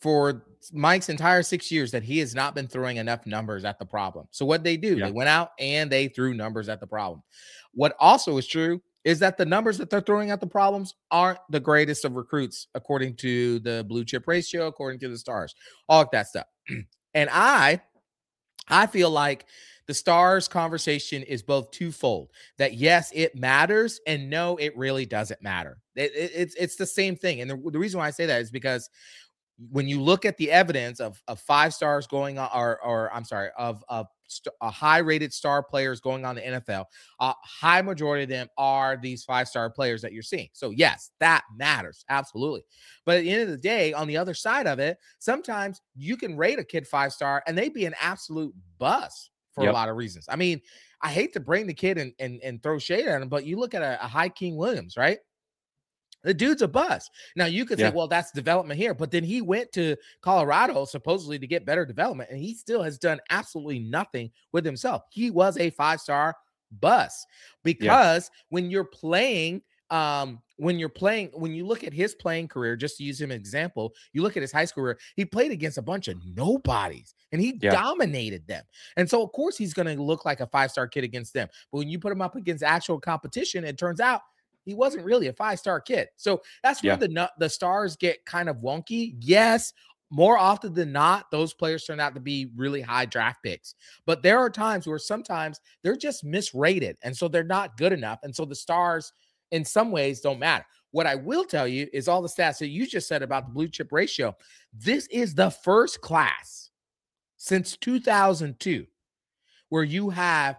Mike's entire 6 years that he has not been throwing enough numbers at the problem. So what they do, they went out and they threw numbers at the problem. What also is true is that the numbers that they're throwing at the problems aren't the greatest of recruits, according to the blue chip ratio, according to the stars, all of that stuff. And I feel like the stars conversation is both twofold, that yes, it matters, and no, it really doesn't matter. It's the same thing. And the reason why I say that is because when you look at the evidence of 5-stars going on, or I'm sorry, of a high-rated star players going on the NFL, a high majority of them are these 5-star players that you're seeing. So yes, that matters, absolutely. But at the end of the day, on the other side of it, sometimes you can rate a kid 5-star and they be an absolute bust for a lot of reasons. I mean, I hate to bring the kid and throw shade at him, but you look at a Hykeem Williams, right? The dude's a bust. Now you could say, well, that's development here, but then he went to Colorado supposedly to get better development, and he still has done absolutely nothing with himself. He was a 5-star bust because when you're playing, when you look at his playing career, just to use him as an example, you look at his high school career, he played against a bunch of nobodies and he dominated them. And so of course he's going to look like a 5-star kid against them. But when you put him up against actual competition, it turns out he wasn't really a 5-star kid. So that's where the stars get kind of wonky. Yes, more often than not, those players turn out to be really high draft picks. But there are times where sometimes they're just misrated, and so they're not good enough. And so the stars, in some ways, don't matter. What I will tell you is all the stats that you just said about the blue chip ratio. This is the first class since 2002 where you have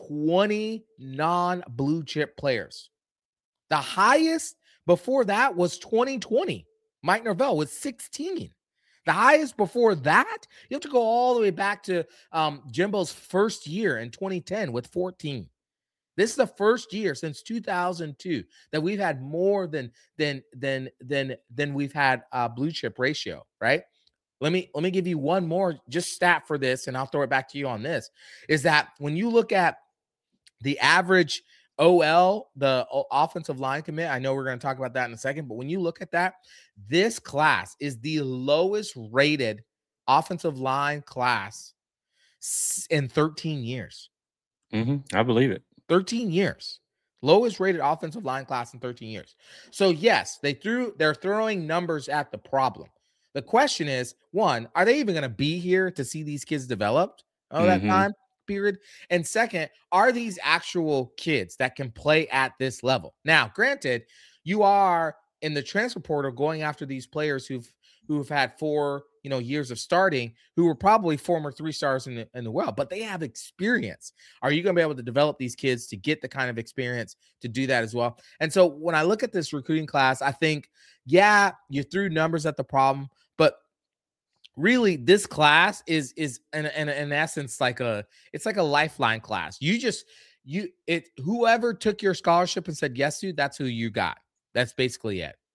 20 non-blue chip players. The highest before that was 2020. Mike Norvell with 16. The highest before that, you have to go all the way back to Jimbo's first year in 2010 with 14. This is the first year since 2002 that we've had more than we've had blue chip ratio, right? Let me give you one more just stat for this, and I'll throw it back to you on this. Is that when you look at the average OL, the offensive line commit, I know we're going to talk about that in a second, but when you look at that, this class is the lowest rated offensive line class in 13 years. I believe it. 13 years. Lowest rated offensive line class in 13 years. So yes, they're throwing numbers at the problem. The question is, one, are they even going to be here to see these kids developed that time period? And second, are these actual kids that can play at this level? Now, granted, you are in the transfer portal going after these players who've had 4 years of starting, who were probably former 3-stars in the world, but they have experience. Are you going to be able to develop these kids to get the kind of experience to do that as well? And so when I look at this recruiting class, I think, you threw numbers at the problem, but really this class is in essence it's like a lifeline class. Whoever took your scholarship and said yes to, that's who you got. That's basically it.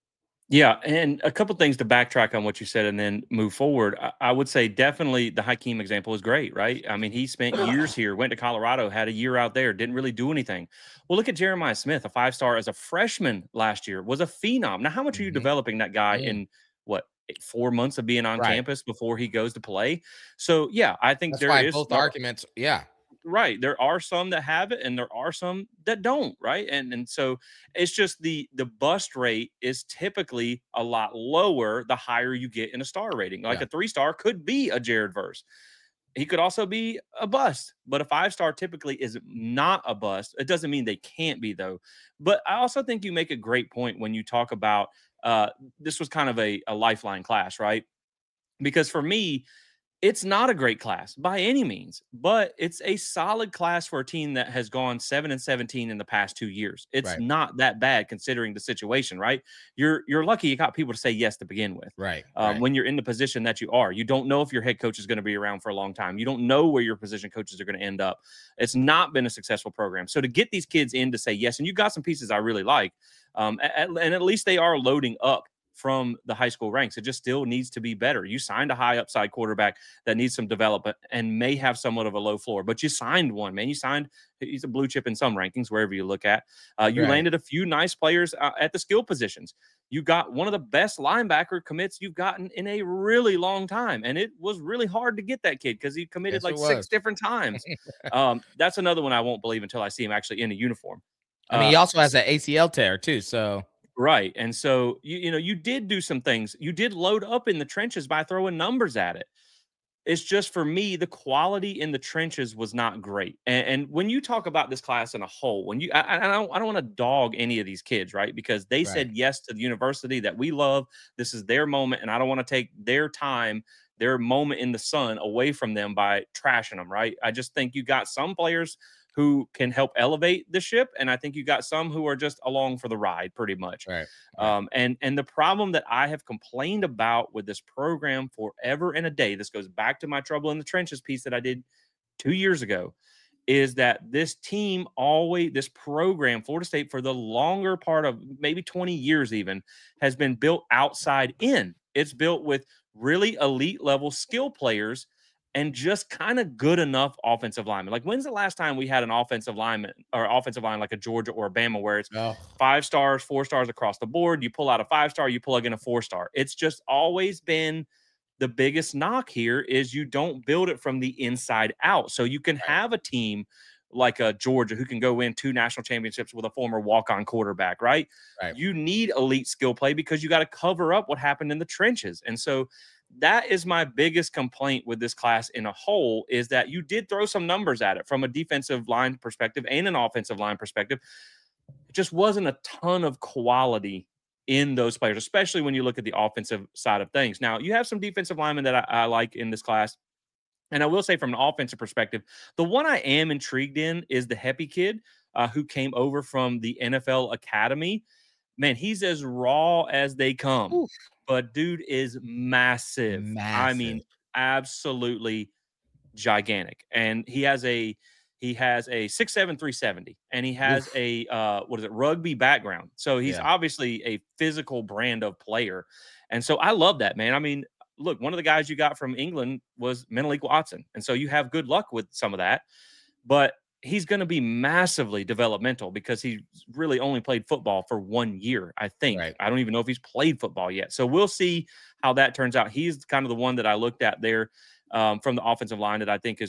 Yeah, and a couple things to backtrack on what you said and then move forward. I would say definitely the Hakeem example is great, right? I mean, he spent years here, went to Colorado, had a year out there, didn't really do anything. Well, look at Jeremiah Smith, a 5-star as a freshman last year, was a phenom. Now, how much are you Mhm. developing that guy Mm. in what, 4 months of being on Right. campus before he goes to play? So, yeah, I think That's there why is both arguments, yeah. right. There are some that have it and there are some that don't, right? And so it's just the bust rate is typically a lot lower the higher you get in a star rating. Like Yeah. a 3-star could be a Jared Verse. He could also be a bust, but a 5-star typically is not a bust. It doesn't mean they can't be though. But I also think you make a great point when you talk about this was kind of a lifeline class, right? Because for me, it's not a great class by any means, but it's a solid class for a team that has gone 7-17 in the past 2 years. It's Right. not that bad considering the situation, right? You're lucky you got people to say yes to begin with. Right. Right. When you're in the position that you are, you don't know if your head coach is going to be around for a long time. You don't know where your position coaches are going to end up. It's not been a successful program. So to get these kids in to say yes, and you got some pieces I really like, and at least they are loading up from the high school ranks. It just still needs to be better. You signed a high upside quarterback that needs some development and may have somewhat of a low floor, but you signed one, man. You signed, he's a blue chip in some rankings, wherever you look at. You Right. landed a few nice players at the skill positions. You got one of the best linebacker commits you've gotten in a really long time. And it was really hard to get that kid because he committed Yes, it like 6 was. different times. That's another one I won't believe until I see him actually in a uniform. I mean, he also has an ACL tear too, so Right. And so you did do some things. You did load up in the trenches by throwing numbers at it. It's just for me, the quality in the trenches was not great. And when you talk about this class in a whole, when you I don't want to dog any of these kids, right? Because they right. said yes to the university that we love. This is their moment, and I don't want to take their time, their moment in the sun away from them by trashing them, right? I just think you got some players who can help elevate the ship, and I think you got some who are just along for the ride, pretty much. Right. Right. And the problem that I have complained about with this program forever and a day, this goes back to my trouble in the trenches piece that I did 2 years ago, is that this team always, this program, Florida State, for the longer part of maybe 20 years even, has been built outside in. It's built with really elite level skill players and just kind of good enough offensive linemen. Like, when's the last time we had an offensive lineman or offensive line like a Georgia or a Bama where it's Oh, 5 stars, 4 stars across the board? You pull out a 5-star, you plug in a 4-star. It's just always been the biggest knock here is you don't build it from the inside out. So you can right. have a team like a Georgia who can go win 2 national championships with a former walk-on quarterback, right? Right. You need elite skill play because you got to cover up what happened in the trenches. And so that is my biggest complaint with this class in a whole is that you did throw some numbers at it from a defensive line perspective and an offensive line perspective. It just wasn't a ton of quality in those players, especially when you look at the offensive side of things. Now, you have some defensive linemen that I like in this class. And I will say, from an offensive perspective, the one I am intrigued in is the Heppy kid who came over from the NFL Academy. Man, he's as raw as they come, Oof. but dude is massive. I mean, Massive. absolutely gigantic. And he has a 6'7", 370, and he has Oof. a what is it, rugby background. So he's Yeah. obviously a physical brand of player. And so I love that, man. I mean, look, one of the guys you got from England was Menelik Watson. And so you have good luck with some of that. But he's going to be massively developmental because he's really only played football for 1 year, I think. Right. I don't even know if he's played football yet. So we'll see how that turns out. He's kind of the one that I looked at there from the offensive line that I think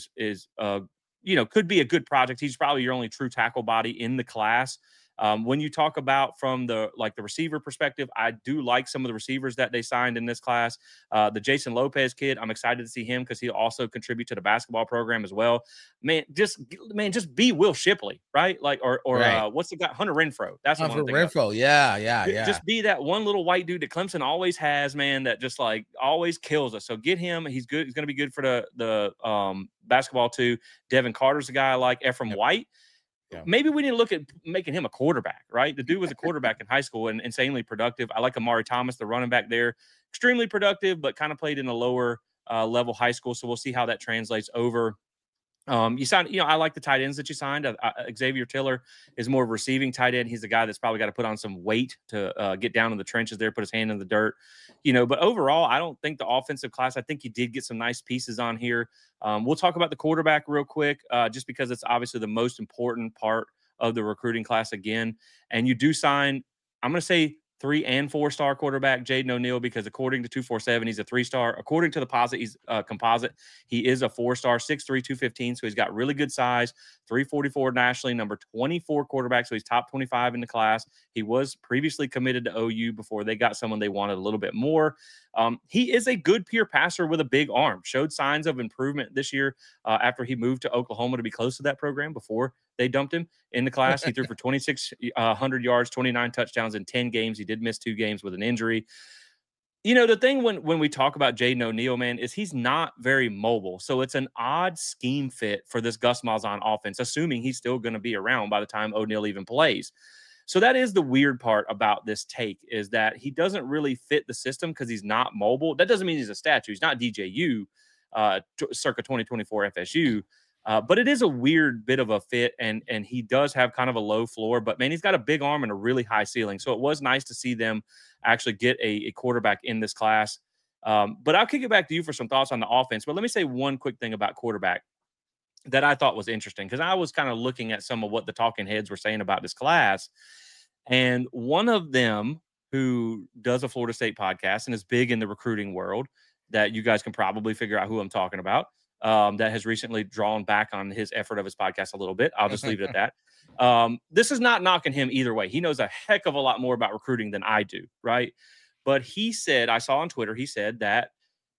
is could be a good project. He's probably your only true tackle body in the class. When you talk about from the receiver perspective, I do like some of the receivers that they signed in this class. The Jason Lopez kid, I'm excited to see him because he'll also contribute to the basketball program as well. Just be Will Shipley, right? Like or Right. what's the guy, Hunter Renfro? That's the one For I'm thinking of. Renfro. Yeah. Yeah. Yeah. Just be that one little white dude that Clemson always has, man, that just like always kills us. So get him. He's good. He's going to be good for the basketball too. Devin Carter's a guy I like. Ephraim Yep. White. Yeah. Maybe we need to look at making him a quarterback, right? The dude was a quarterback in high school and insanely productive. I like Amari Thomas, the running back there. Extremely productive, but kind of played in a lower level high school. So we'll see how that translates over. You signed, I like the tight ends that you signed. Xavier Tiller is more of a receiving tight end. He's the guy that's probably got to put on some weight to get down in the trenches there, put his hand in the dirt, But overall, I don't think the offensive class. I think you did get some nice pieces on here. We'll talk about the quarterback real quick, just because it's obviously the most important part of the recruiting class again. And you do sign, I'm going to say 3 and 4-star quarterback Jaden O'Neal, because according to 247, he's a 3-star. According to the composite, he is a 4-star, 6'3", 215. So he's got really good size, 344 nationally, number 24 quarterback. So he's top 25 in the class. He was previously committed to OU before they got someone they wanted a little bit more. He is a good pure passer with a big arm. Showed signs of improvement this year after he moved to Oklahoma to be close to that program before they dumped him in the class. He threw for 2,600 yards, 29 touchdowns in 10 games. He did miss 2 games with an injury. The thing when we talk about Jaden O'Neal, man, is he's not very mobile. So it's an odd scheme fit for this Gus Malzahn offense, assuming he's still going to be around by the time O'Neal even plays. So that is the weird part about this take, is that he doesn't really fit the system because he's not mobile. That doesn't mean he's a statue. He's not DJU, circa 2024 FSU. But it is a weird bit of a fit, and he does have kind of a low floor. But, man, he's got a big arm and a really high ceiling. So it was nice to see them actually get a quarterback in this class. But I'll kick it back to you for some thoughts on the offense. But let me say one quick thing about quarterback that I thought was interesting, because I was kind of looking at some of what the talking heads were saying about this class. And one of them, who does a Florida State podcast and is big in the recruiting world, that you guys can probably figure out who I'm talking about, that has recently drawn back on his effort of his podcast a little bit. I'll just leave it at that. This is not knocking him either way. He knows a heck of a lot more about recruiting than I do, right? But he said, I saw on Twitter, he said that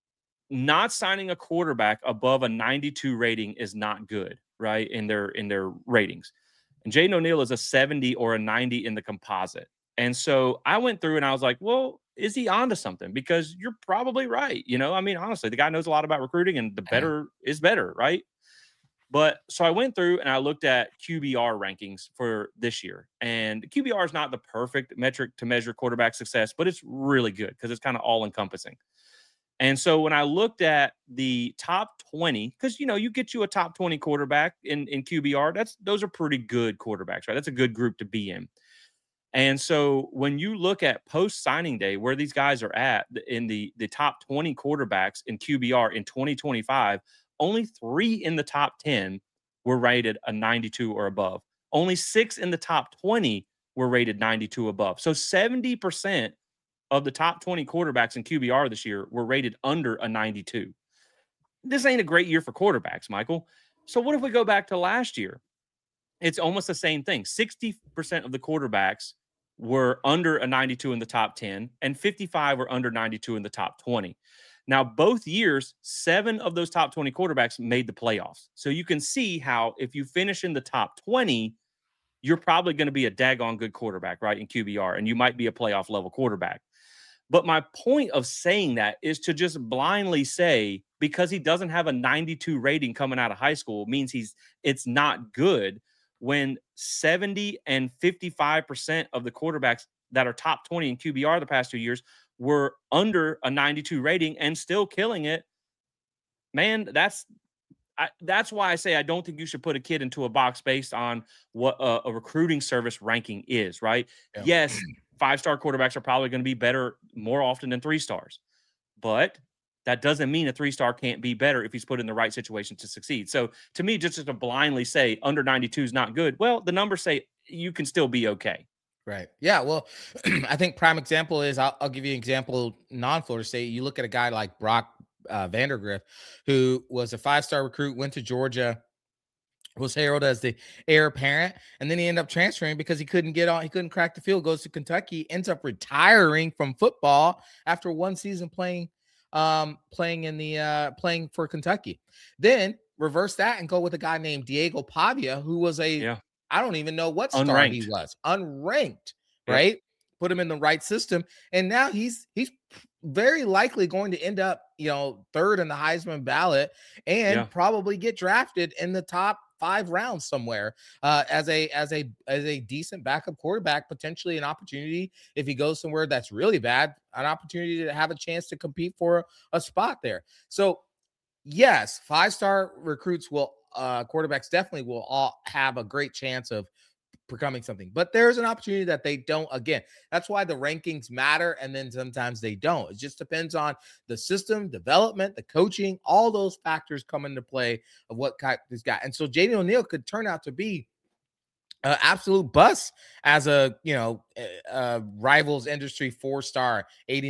not signing a quarterback above a 92 rating is not good, right? In their ratings. And Jaden O'Neal is a 70 or a 90 in the composite. And so I went through and I was like, well, is he onto something? Because you're probably right. Honestly, the guy knows a lot about recruiting, and the better is better, right? But so I went through and I looked at QBR rankings for this year. And QBR is not the perfect metric to measure quarterback success, but it's really good because it's kind of all encompassing. And so when I looked at the top 20, because, you get you a top 20 quarterback in QBR, those are pretty good quarterbacks, right? That's a good group to be in. And so when you look at post-signing day, where these guys are at in the top 20 quarterbacks in QBR in 2025, only 3 in the top 10 were rated a 92 or above. Only 6 in the top 20 were rated 92 above. So 70% of the top 20 quarterbacks in QBR this year were rated under a 92. This ain't a great year for quarterbacks, Michael. So what if we go back to last year? It's almost the same thing. 60% of the quarterbacks were under a 92 in the top 10, and 55 were under 92 in the top 20. Now, both years, 7 of those top 20 quarterbacks made the playoffs. So you can see how if you finish in the top 20, you're probably going to be a daggone good quarterback, right, in QBR, and you might be a playoff level quarterback. But my point of saying that is to just blindly say, because he doesn't have a 92 rating coming out of high school, means it's not good, when 70 and 55% of the quarterbacks that are top 20 in QBR the past 2 years were under a 92 rating and still killing it. Man, that's why I say I don't think you should put a kid into a box based on what a recruiting service ranking is, right? Yeah. Yes, 5-star quarterbacks are probably going to be better more often than 3 stars, but that doesn't mean a 3-star can't be better if he's put in the right situation to succeed. So to me, just to blindly say under 92 is not good, well, the numbers say you can still be okay. Right. Yeah. Well, I think prime example is, I'll give you an example, non-Florida State. You look at a guy like Brock Vandergriff, who was a 5-star recruit, went to Georgia, was heralded as the heir apparent, and then he ended up transferring because he couldn't get on. He couldn't crack the field. Goes to Kentucky, ends up retiring from football after 1 season playing for Kentucky. Then reverse that and go with a guy named Diego Pavia, who was I don't even know what star unranked. He was. Unranked, right? Yep. Put him in the right system, and now he's very likely going to end up, 3rd in the Heisman ballot and probably get drafted in the top 5 rounds somewhere as a decent backup quarterback, potentially an opportunity if he goes somewhere that's really bad, an opportunity to have a chance to compete for a spot there. So yes, 5-star recruits will quarterbacks definitely will all have a great chance of becoming something. But there's an opportunity that they don't. Again, that's why the rankings matter, and then sometimes they don't. It just depends on the system, development, the coaching, all those factors come into play of what this guy. And so Jaden O'Neal could turn out to be absolute bust as a rivals industry 4-star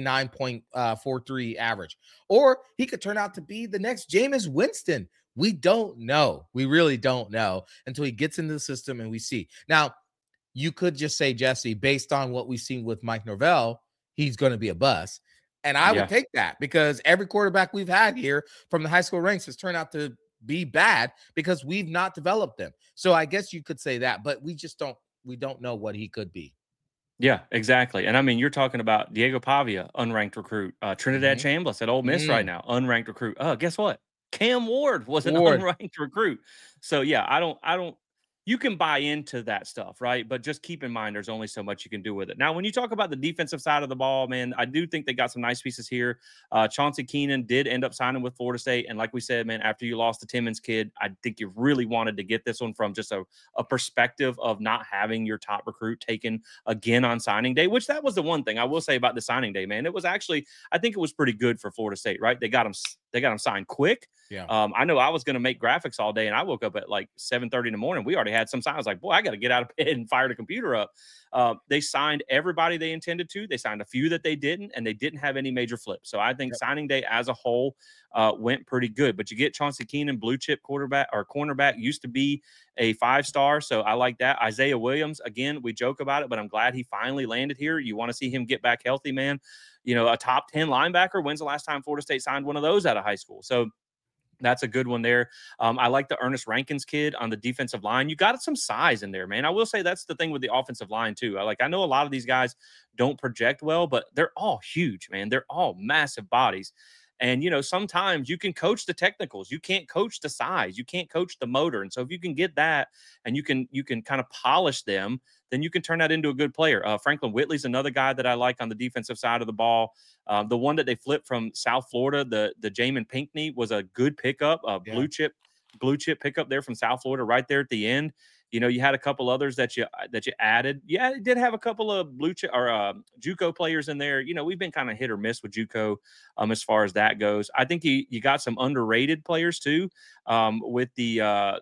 89.43 average, or he could turn out to be the next Jameis Winston. We don't know. We really don't know until he gets into the system and we see. Now, you could just say, Jesse, based on what we've seen with Mike Norvell, he's going to be a bust. And I would take that, because every quarterback we've had here from the high school ranks has turned out to be bad because we've not developed them. So I guess you could say that, but we don't know what he could be. Yeah, exactly. And I mean, you're talking about Diego Pavia, unranked recruit, Trinidad Chambliss at Ole Miss right now, unranked recruit. Guess what? Cam Ward was an unranked recruit. So yeah, I don't you can buy into that stuff, right? But just keep in mind there's only so much you can do with it. Now, when you talk about the defensive side of the ball, man, I do think they got some nice pieces here. Chauncey Keenan did end up signing with Florida State. And like we said, man, after you lost the Timmons kid, I think you really wanted to get this one from just a perspective of not having your top recruit taken again on signing day, which that was the one thing I will say about the signing day, man. It was actually, I think it was pretty good for Florida State, right? They got him signed quick. Yeah. I know I was going to make graphics all day, and I woke up at like 7:30 in the morning. We already had some signs. I was like, boy, I got to get out of bed and fire the computer up. They signed everybody they intended to. They signed a few that they didn't, and they didn't have any major flips. So I think signing day as a whole went pretty good. But you get Chauncey Keenan, blue chip quarterback or cornerback, used to be a 5-star. So I like that. Isaiah Williams, again, we joke about it, but I'm glad he finally landed here. You want to see him get back healthy, man. You know, a top 10 linebacker. When's the last time Florida State signed one of those out of high school? So that's a good one there. I like the Ernest Rankins kid on the defensive line. You got some size in there, man. I will say that's the thing with the offensive line too. I know a lot of these guys don't project well, but they're all huge, man. They're all massive bodies. And, you know, sometimes you can coach the technicals. You can't coach the size. You can't coach the motor. And so if you can get that and you can kind of polish them, then you can turn that into a good player. Franklin Whitley's another guy that I like on the defensive side of the ball. The one that they flipped from South Florida, the Jamin Pinkney, was a good pickup, blue chip pickup there from South Florida right there at the end. You know, you had a couple others that you added. Yeah, it did have a couple of blue chip or JUCO players in there. You know, we've been kind of hit or miss with JUCO as far as that goes. I think you got some underrated players too, with the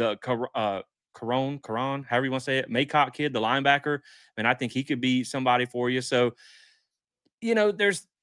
Caron, however you want to say it, Maycott kid, the linebacker. And I think he could be somebody for you. So, you know,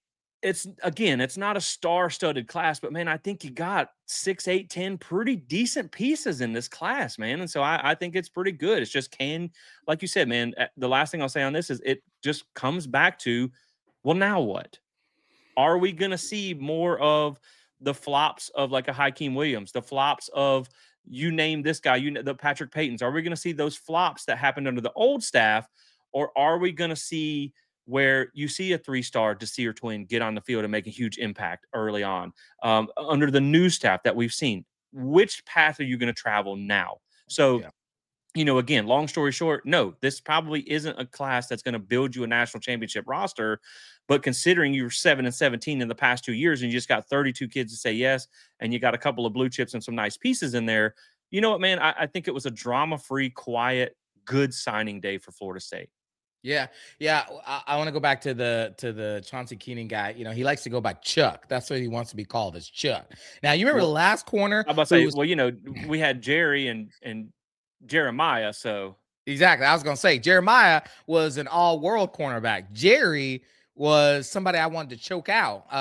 it's not a star-studded class, but man, I think you got 6, 8, 10 pretty decent pieces in this class, man. And so I think it's pretty good. It's just like you said, man, the last thing I'll say on this is it just comes back to, well, now what? Are we going to see more of the flops of like a Hakeem Williams, the flops of, you name this guy, the Patrick Paytons? Are we going to see those flops that happened under the old staff, or are we going to see where you see a 3-star Desir twin get on the field and make a huge impact early on under the new staff that we've seen? Which path are you going to travel now? So, you know, again, long story short, no, this probably isn't a class that's going to build you a national championship roster. But considering you're 7-17 in the past 2 years and you just got 32 kids to say yes, and you got a couple of blue chips and some nice pieces in there, you know what, man? I think it was a drama-free, quiet, good signing day for Florida State. Yeah. I want to go back to the Chauncey Keenan guy. You know, he likes to go by Chuck. That's what he wants to be called, is Chuck. Now, you remember the last corner? I'm about to say, well, you know, we had Jerry and Jeremiah. So exactly, I was gonna say Jeremiah was an all-world cornerback. Jerry was somebody I wanted to choke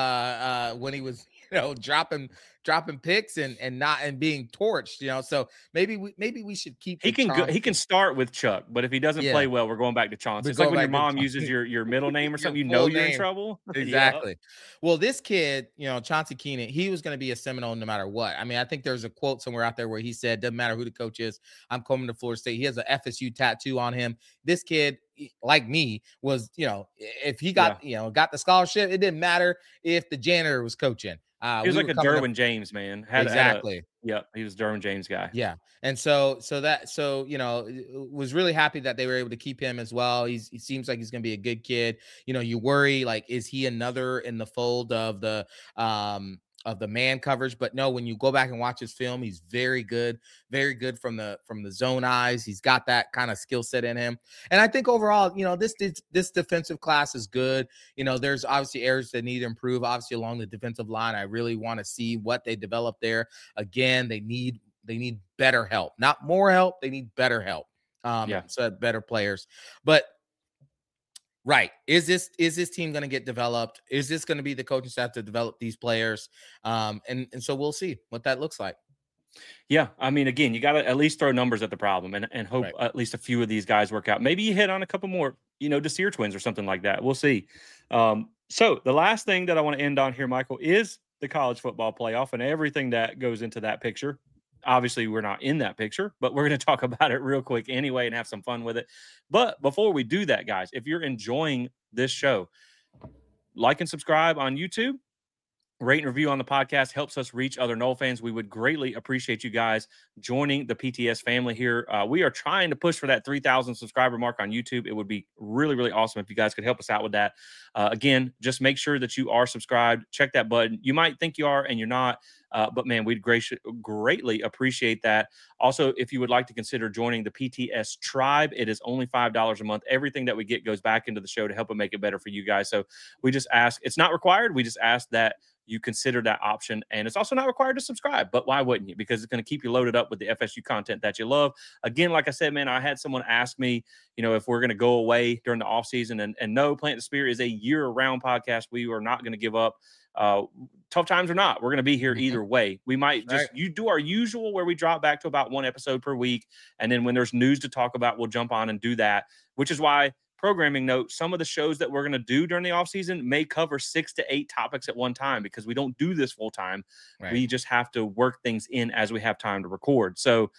out when he was, you know, dropping picks and being torched, you know. So maybe we should keep. He can start with Chuck, but if he doesn't play well, we're going back to Chauncey. It's like when your mom uses your middle name or something, you're in trouble. Exactly. Well, this kid, you know, Chauncey Keenan, he was going to be a Seminole no matter what. I mean, I think there's a quote somewhere out there where he said, "Doesn't matter who the coach is, I'm coming to Florida State." He has a FSU tattoo on him. This kid, like me, was, you know, if he got got the scholarship, it didn't matter if the janitor was coaching. He was like a Derwin James, man. Exactly. He was Derwin James guy. Yeah. And so you know, was really happy that they were able to keep him as well. He seems like he's going to be a good kid. You know, you worry, like, is he another in the fold of the of the man coverage. But no, when you go back and watch his film, he's very good from the zone eyes. He's got that kind of skill set in him. And I think overall, this defensive class is good. There's obviously areas that need to improve, obviously along the defensive line. I really want to see what they develop there. Again, they need better help, not more help. They need better help. So better players. But right. Is this team going to get developed? Is this going to be the coaching staff to develop these players? And so we'll see what that looks like. Yeah. I mean, again, you got to at least throw numbers at the problem and hope at least a few of these guys work out. Maybe you hit on a couple more, Desir twins or something like that. We'll see. So the last thing that I want to end on here, Michael, is the college football playoff and everything that goes into that picture. Obviously, we're not in that picture, but we're going to talk about it real quick anyway and have some fun with it. But before we do that, guys, if you're enjoying this show, like and subscribe on YouTube. Rate and review on the podcast helps us reach other Nole fans. We would greatly appreciate you guys joining the PTS family here. We are trying to push for that 3,000 subscriber mark on YouTube. It would be really, really awesome if you guys could help us out with that. Again, just make sure that you are subscribed. Check that button. You might think you are and you're not. But man, we'd greatly appreciate that. Also, if you would like to consider joining the PTS tribe, it is only $5 a month. Everything that we get goes back into the show to help it make it better for you guys. So we just ask, it's not required. We just ask that you consider that option. And it's also not required to subscribe, but why wouldn't you? Because it's going to keep you loaded up with the FSU content that you love. Again, like I said, man, I had someone ask me, if we're going to go away during the off season, and no, Plant the Spirit is a year-round podcast. We are not going to give up. Tough times or not, we're going to be here either way. We might just you do our usual where we drop back to about one episode per week. And then when there's news to talk about, we'll jump on and do that, which is why, programming note, some of the shows that we're going to do during the off season may cover 6 to 8 topics at one time because we don't do this full time. We just have to work things in as we have time to record. So,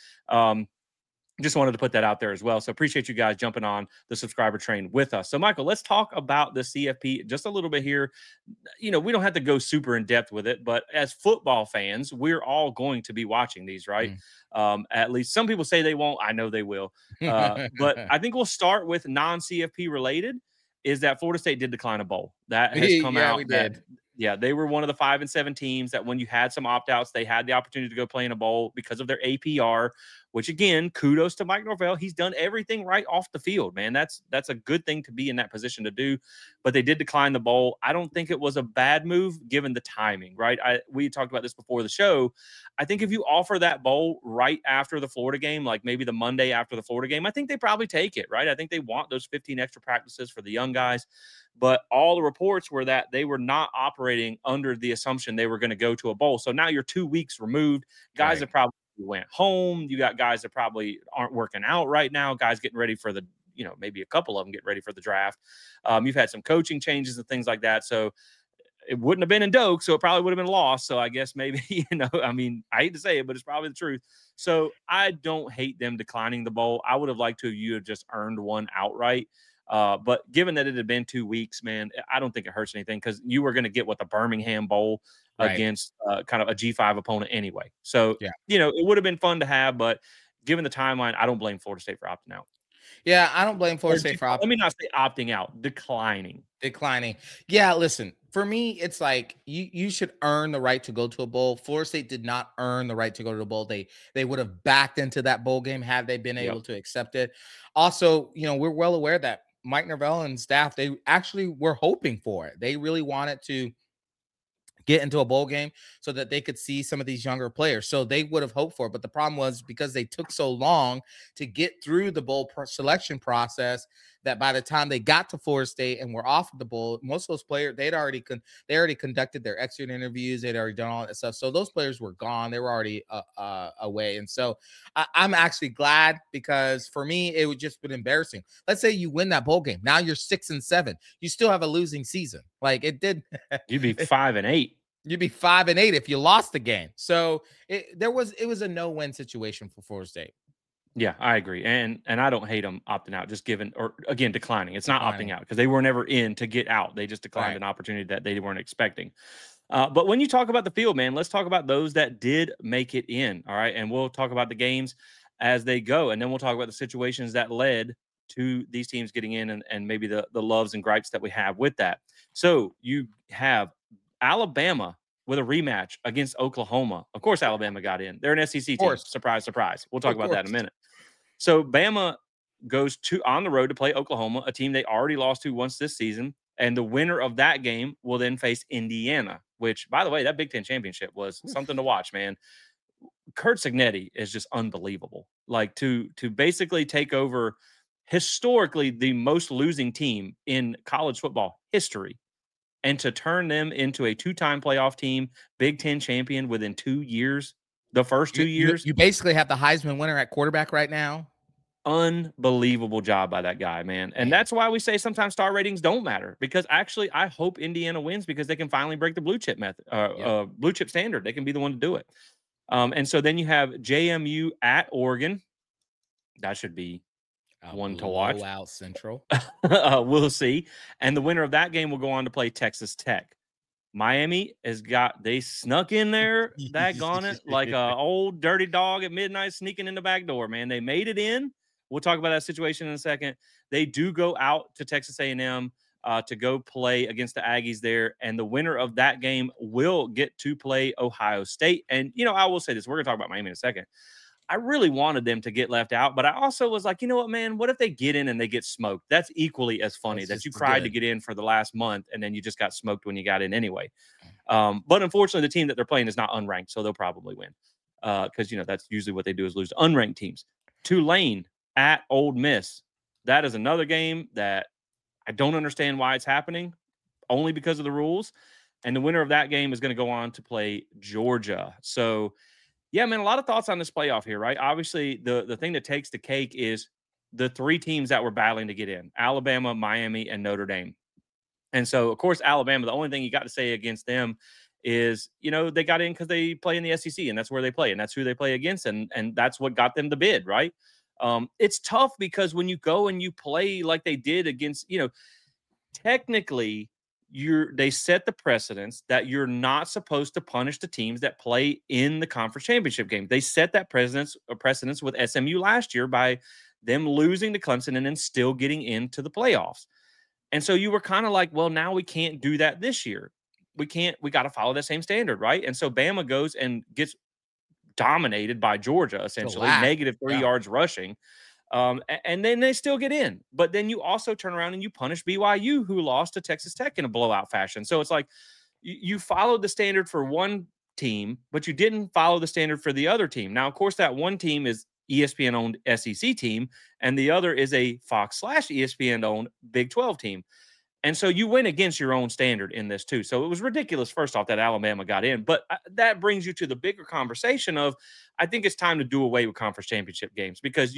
just wanted to put that out there as well. So appreciate you guys jumping on the subscriber train with us. So Michael, let's talk about the CFP just a little bit here. We don't have to go super in depth with it, but as football fans, we're all going to be watching these, right? At least some people say they won't. I know they will. But I think we'll start with non-CFP related is that Florida State did decline a bowl. That has come out. We did. Yeah, they were one of the 5 and 7 teams that when you had some opt-outs, they had the opportunity to go play in a bowl because of their APR, which again, kudos to Mike Norvell. He's done everything right off the field, man. That's a good thing to be in that position to do, but they did decline the bowl. I don't think it was a bad move given the timing, right? We talked about this before the show. I think if you offer that bowl right after the Florida game, like maybe the Monday after the Florida game, I think they probably take it, right? I think they want those 15 extra practices for the young guys. But all the reports were that they were not operating under the assumption they were going to go to a bowl. So now you're 2 weeks removed. Guys have probably went home. You got guys that probably aren't working out right now. Guys getting ready for the, maybe a couple of them getting ready for the draft. You've had some coaching changes and things like that. So it wouldn't have been in Doak, so it probably would have been lost. So I guess maybe, I hate to say it, but it's probably the truth. So I don't hate them declining the bowl. I would have liked to have just earned one outright. But given that it had been 2 weeks, man, I don't think it hurts anything because you were going to get the Birmingham Bowl against kind of a G5 opponent anyway. So, it would have been fun to have, but given the timeline, I don't blame Florida State for opting out. Yeah, I don't blame Florida State for opting out. Let me not say opting out, declining. Yeah, listen, for me, it's like you should earn the right to go to a bowl. Florida State did not earn the right to go to the bowl. They would have backed into that bowl game had they been able to accept it. Also, we're well aware that Mike Norvell and staff, they actually were hoping for it. They really wanted to get into a bowl game so that they could see some of these younger players. So they would have hoped for it. But the problem was because they took so long to get through the bowl selection process that by the time they got to Florida State and were off of the bowl, most of those players, they already conducted their exit interviews. They'd already done all that stuff. So those players were gone. They were already away. And so I'm actually glad because for me, it would just been embarrassing. Let's say you win that bowl game. Now you're 6 and 7. You still have a losing season. Like it did. You'd be 5 and 8. You'd be 5 and 8 if you lost the game. So it was a no-win situation for Florida State. Yeah, I agree. And I don't hate them opting out, just declining. It's not opting out because they were never in to get out. They just declined an opportunity that they weren't expecting. But when you talk about the field, man, let's talk about those that did make it in. All right. And we'll talk about the games as they go. And then we'll talk about the situations that led to these teams getting in and maybe the loves and gripes that we have with that. So you have Alabama with a rematch against Oklahoma. Of course, Alabama got in. They're an SEC team. Surprise, surprise. We'll talk about that in a minute. So Bama goes on the road to play Oklahoma, a team they already lost to once this season. And the winner of that game will then face Indiana, which, by the way, that Big Ten championship was something to watch, man. Curt Cignetti is just unbelievable. Like to basically take over historically the most losing team in college football history and to turn them into a two-time playoff team, Big Ten champion within 2 years, the first 2 years. You basically have the Heisman winner at quarterback right now. Unbelievable job by that guy, man. And that's why we say sometimes star ratings don't matter, because actually I hope Indiana wins because they can finally break the blue chip method, blue chip standard. They can be the one to do it. And so then you have JMU at Oregon. That should be one to watch. Out Central. We'll see. And the winner of that game will go on to play Texas Tech. Miami they snuck in there, daggone it, like a old dirty dog at midnight sneaking in the back door, man. They made it in. We'll talk about that situation in a second. They do go out to Texas A&M to go play against the Aggies there, and the winner of that game will get to play Ohio State. And, I will say this. We're going to talk about Miami in a second. I really wanted them to get left out, but I also was like, you know what, man, what if they get in and they get smoked? That's equally as funny that you cried to get in for the last month and then you just got smoked when you got in anyway. But unfortunately, the team that they're playing is not unranked, so they'll probably win because, that's usually what they do is lose to unranked teams. Tulane at Ole Miss. That is another game that I don't understand why it's happening, only because of the rules. And the winner of that game is going to go on to play Georgia. So, yeah, man, a lot of thoughts on this playoff here, right? Obviously, the thing that takes the cake is the three teams that were battling to get in: Alabama, Miami, and Notre Dame. And so, of course, Alabama, the only thing you got to say against them is, they got in because they play in the SEC, and that's where they play, and that's who they play against, and that's what got them the bid, right? It's tough because when you go and you play like they did against, technically they set the precedence that you're not supposed to punish the teams that play in the conference championship game. They set that precedence with SMU last year by them losing to Clemson and then still getting into the playoffs. And so you were kind of like, well, now we can't do that this year. We got to follow that same standard, right? And so Bama goes and gets dominated by Georgia, essentially, -3 yards rushing. And then they still get in. But then you also turn around and you punish BYU, who lost to Texas Tech in a blowout fashion. So it's like you followed the standard for one team, but you didn't follow the standard for the other team. Now, of course, that one team is ESPN-owned SEC team, and the other is a Fox/ESPN-owned Big 12 team. And so you went against your own standard in this too. So it was ridiculous, first off, that Alabama got in. But that brings you to the bigger conversation of, I think it's time to do away with conference championship games because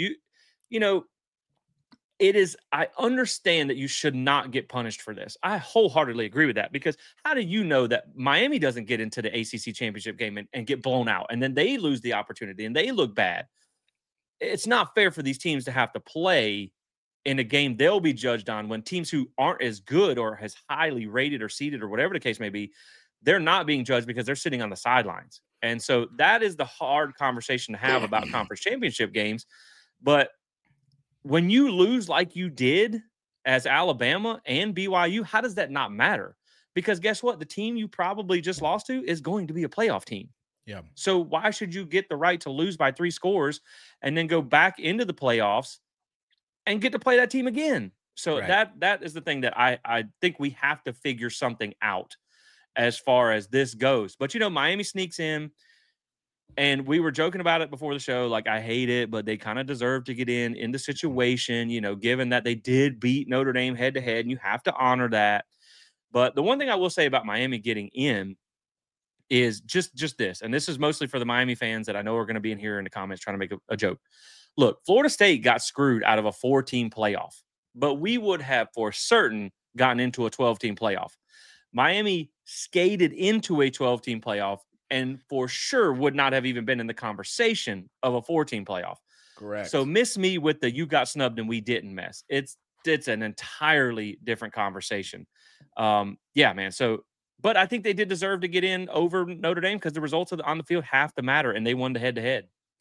it is, I understand that you should not get punished for this. I wholeheartedly agree with that because how do you know that Miami doesn't get into the ACC championship game and get blown out and then they lose the opportunity and they look bad? It's not fair for these teams to have to play in a game they'll be judged on when teams who aren't as good or as highly rated or seeded or whatever the case may be, they're not being judged because they're sitting on the sidelines. And so that is the hard conversation to have about conference championship games. But when you lose like you did as Alabama and BYU, how does that not matter? Because guess what? The team you probably just lost to is going to be a playoff team. Yeah. So why should you get the right to lose by 3 scores and then go back into the playoffs and get to play that team again? So that is the thing that I think we have to figure something out as far as this goes. But, Miami sneaks in. And we were joking about it before the show. Like, I hate it, but they kind of deserve to get in the situation, given that they did beat Notre Dame head to head, and you have to honor that. But the one thing I will say about Miami getting in is just this. And this is mostly for the Miami fans that I know are going to be in here in the comments trying to make a joke. Look, Florida State got screwed out of a 4-team playoff, but we would have for certain gotten into a 12-team playoff. Miami skated into a 12-team playoff and for sure would not have even been in the conversation of a 4-team playoff. Correct. So miss me with the you got snubbed and we didn't mess. It's an entirely different conversation. Yeah, man. So, but I think they did deserve to get in over Notre Dame because the results on the field have to matter, and they won the head-to-head.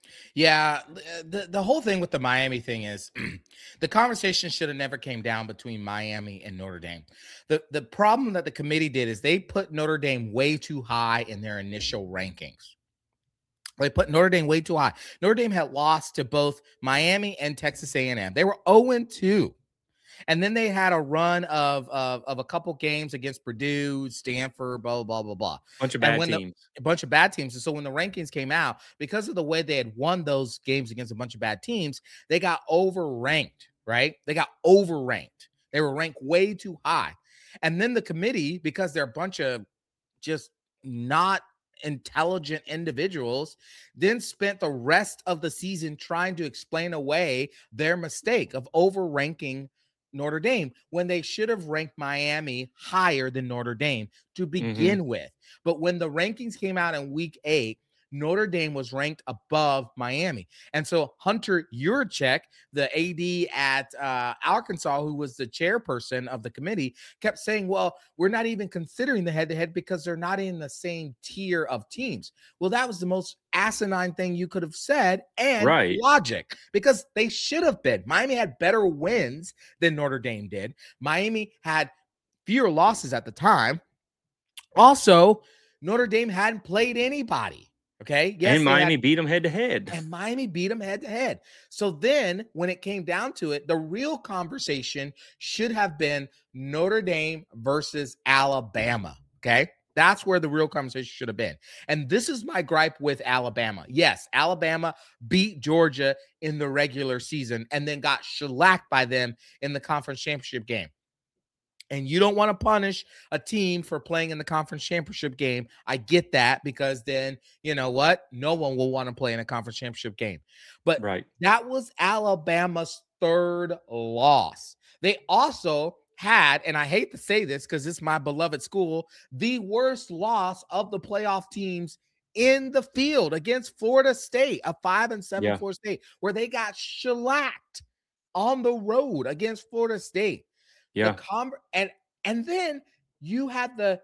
Yeah, the whole thing with the Miami thing is the conversation should have never came down between Miami and Notre Dame. The problem that the committee did is they put Notre Dame way too high in their initial rankings. They put Notre Dame way too high. Notre Dame had lost to both Miami and Texas A&M. They were 0-2. And then they had a run of a couple games against Purdue, Stanford, blah, blah, blah, blah. Bunch of bad teams. A bunch of bad teams. And so when the rankings came out, because of the way they had won those games against a bunch of bad teams, they got overranked, right? They got overranked. They were ranked way too high. And then the committee, because they're a bunch of just not intelligent individuals, then spent the rest of the season trying to explain away their mistake of overranking Notre Dame when they should have ranked Miami higher than Notre Dame to begin with. But when the rankings came out in week 8, Notre Dame was ranked above Miami. And so Hunter Yurachek, the AD at Arkansas, who was the chairperson of the committee, kept saying, well, we're not even considering the head-to-head because they're not in the same tier of teams. Well, that was the most asinine thing you could have said, and logic, because they should have been. Miami had better wins than Notre Dame did. Miami had fewer losses at the time. Also, Notre Dame hadn't played anybody. Okay. Yes, and Miami beat them head to head. And Miami beat them head to head. So then when it came down to it, the real conversation should have been Notre Dame versus Alabama. Okay. That's where the real conversation should have been. And this is my gripe with Alabama. Yes, Alabama beat Georgia in the regular season and then got shellacked by them in the conference championship game. And you don't want to punish a team for playing in the conference championship game. I get that, because then, you know what? No one will want to play in a conference championship game. But that was Alabama's third loss. They also had, and I hate to say this because it's my beloved school, the worst loss of the playoff teams in the field against Florida State, a 5-7 Florida State, where they got shellacked on the road against Florida State. Yeah. And then you had the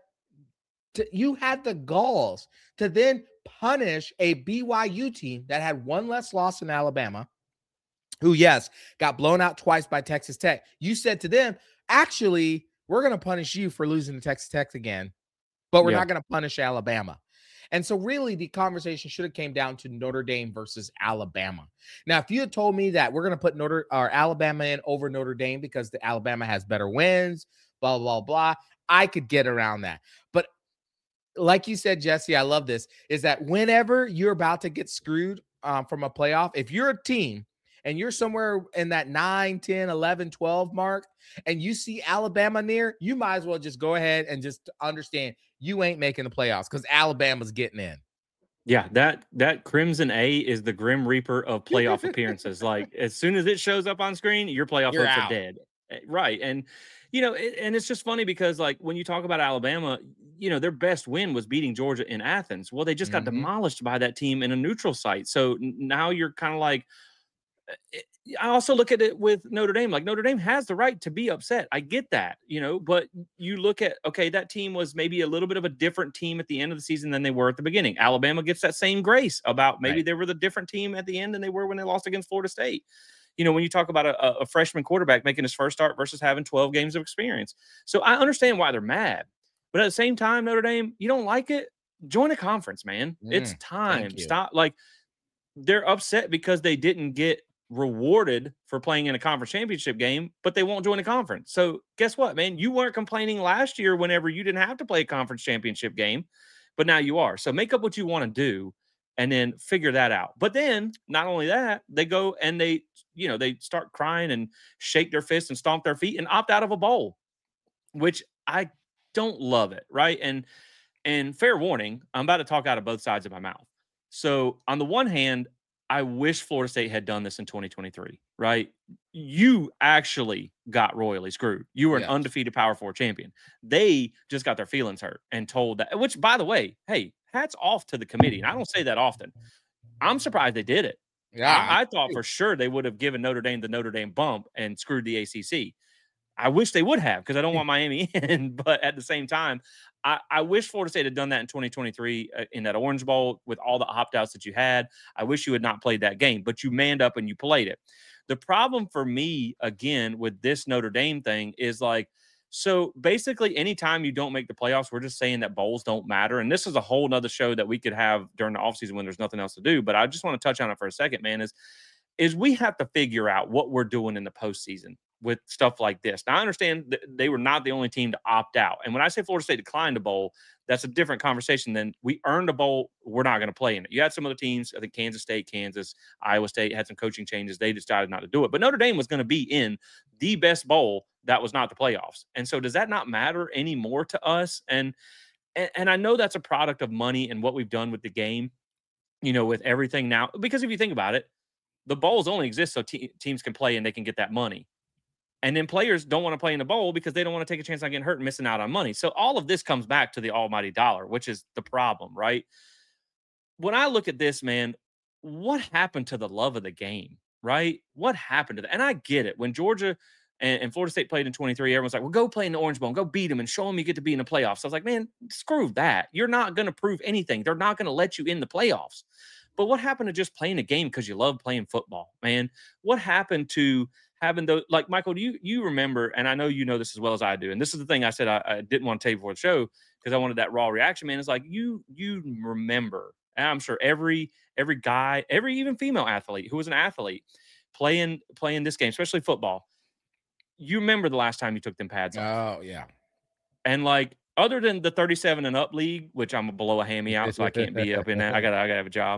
galls to then punish a BYU team that had one less loss than Alabama, who, yes, got blown out twice by Texas Tech. You said to them, actually, we're going to punish you for losing to Texas Tech again, but we're not going to punish Alabama. And so really the conversation should have came down to Notre Dame versus Alabama. Now, if you had told me that we're going to put Alabama in over Notre Dame because the Alabama has better wins, blah, blah, blah, I could get around that. But like you said, Jesse, I love this, is that whenever you're about to get screwed from a playoff, if you're a team and you're somewhere in that 9, 10, 11, 12 mark, and you see Alabama near, you might as well just go ahead and just understand you ain't making the playoffs because Alabama's getting in. Yeah, that Crimson A is the Grim Reaper of playoff appearances. Like, as soon as it shows up on screen, your playoff hopes are dead. Right. And, you know, and it's just funny because, like, when you talk about Alabama, you know, their best win was beating Georgia in Athens. Well, they just got demolished by that team in a neutral site. So now you're kind of like, I also look at it with Notre Dame. Like, Notre Dame has the right to be upset. I get that, you know, but you look at, okay, that team was maybe a little bit of a different team at the end of the season than they were at the beginning. Alabama gets that same grace about maybe they were the different team at the end than they were when they lost against Florida State. You know, when you talk about a freshman quarterback making his first start versus having 12 games of experience. So I understand why they're mad, but at the same time, Notre Dame, you don't like it, join a conference, man. It's time. Stop. Like, they're upset because they didn't get rewarded for playing in a conference championship game, but they won't join a conference. So guess what, man? You weren't complaining last year whenever you didn't have to play a conference championship game, but now you are. So make up what you want to do and then figure that out. But then not only that, they go and they start crying and shake their fists and stomp their feet and opt out of a bowl, which I don't love it. Right. And fair warning, I'm about to talk out of both sides of my mouth. So on the one hand, I wish Florida State had done this in 2023, right? You actually got royally screwed. You were an undefeated Power 4 champion. They just got their feelings hurt and told that, which, by the way, hey, hats off to the committee. And I don't say that often. I'm surprised they did it. Yeah, I thought for sure they would have given Notre Dame the Notre Dame bump and screwed the ACC. I wish they would have, because I don't want Miami in. But at the same time, I wish Florida State had done that in 2023 in that Orange Bowl with all the opt outs that you had. I wish you had not played that game, but you manned up and you played it. The problem for me, again, with this Notre Dame thing is like, so basically, anytime you don't make the playoffs, we're just saying that bowls don't matter. And this is a whole nother show that we could have during the offseason when there's nothing else to do. But I just want to touch on it for a second, man, is we have to figure out what we're doing in the postseason with stuff like this. Now, I understand that they were not the only team to opt out. And when I say Florida State declined a bowl, that's a different conversation than we earned a bowl, we're not going to play in it. You had some other teams, I think Kansas State, Kansas, Iowa State had some coaching changes. They decided not to do it. But Notre Dame was going to be in the best bowl that was not the playoffs. And so does that not matter anymore to us? And I know that's a product of money and what we've done with the game, with everything now. Because if you think about it, the bowls only exist so teams can play and they can get that money. And then players don't want to play in the bowl because they don't want to take a chance on getting hurt and missing out on money. So all of this comes back to the almighty dollar, which is the problem, right? When I look at this, man, what happened to the love of the game, right? What happened to that? And I get it. When Georgia and Florida State played in 23, everyone's like, well, go play in the Orange Bowl and go beat them and show them you get to be in the playoffs. So I was like, man, screw that. You're not going to prove anything. They're not going to let you in the playoffs. But what happened to just playing a game because you love playing football, man? What happened to having those? Like, Michael, do you remember, and I know you know this as well as I do, and this is the thing I said I didn't want to tell you before the show because I wanted that raw reaction, man. It's like you remember, and I'm sure every guy, every even female athlete who was an athlete playing this game, especially football, you remember the last time you took them pads off. Oh, yeah. And like, other than the 37 and up league, which I'm below a hammy out, so I can't be up in that. I gotta have a job.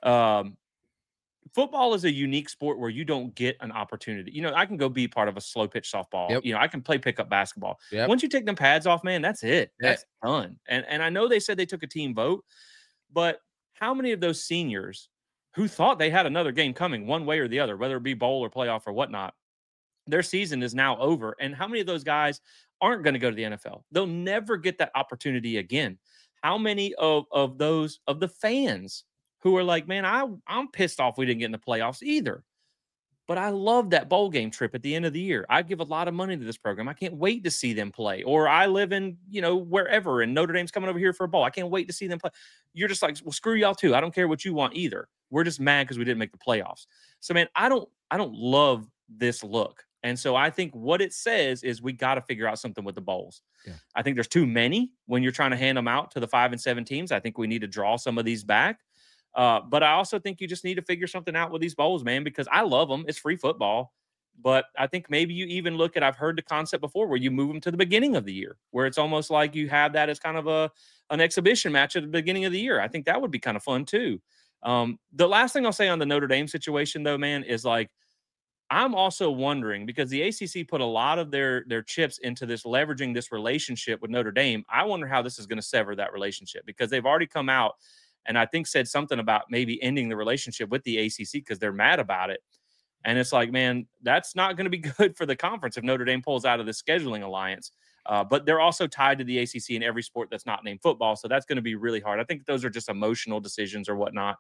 Football is a unique sport where you don't get an opportunity. I can go be part of a slow pitch softball. Yep. I can play pickup basketball. Yep. Once you take them pads off, man, that's it. That's done. And I know they said they took a team vote, but how many of those seniors who thought they had another game coming one way or the other, whether it be bowl or playoff or whatnot, their season is now over. And how many of those guys aren't going to go to the NFL? They'll never get that opportunity again. How many of the fans who are like, man, I'm pissed off we didn't get in the playoffs either. But I love that bowl game trip at the end of the year. I give a lot of money to this program. I can't wait to see them play. Or I live in, wherever, and Notre Dame's coming over here for a bowl. I can't wait to see them play. You're just like, well, screw y'all too. I don't care what you want either. We're just mad because we didn't make the playoffs. So, man, I don't love this look. And so I think what it says is we got to figure out something with the bowls. Yeah. I think there's too many when you're trying to hand them out to the 5 and 7 teams. I think we need to draw some of these back. But I also think you just need to figure something out with these bowls, man, because I love them. It's free football. But I think maybe you even look at, I've heard the concept before where you move them to the beginning of the year, where it's almost like you have that as kind of an exhibition match at the beginning of the year. I think that would be kind of fun too. The last thing I'll say on the Notre Dame situation though, man, is like, I'm also wondering, because the ACC put a lot of their chips into this, leveraging this relationship with Notre Dame. I wonder how this is going to sever that relationship, because they've already come out and I think said something about maybe ending the relationship with the ACC because they're mad about it. And it's like, man, that's not going to be good for the conference if Notre Dame pulls out of the scheduling alliance. But they're also tied to the ACC in every sport that's not named football. So that's going to be really hard. I think those are just emotional decisions or whatnot.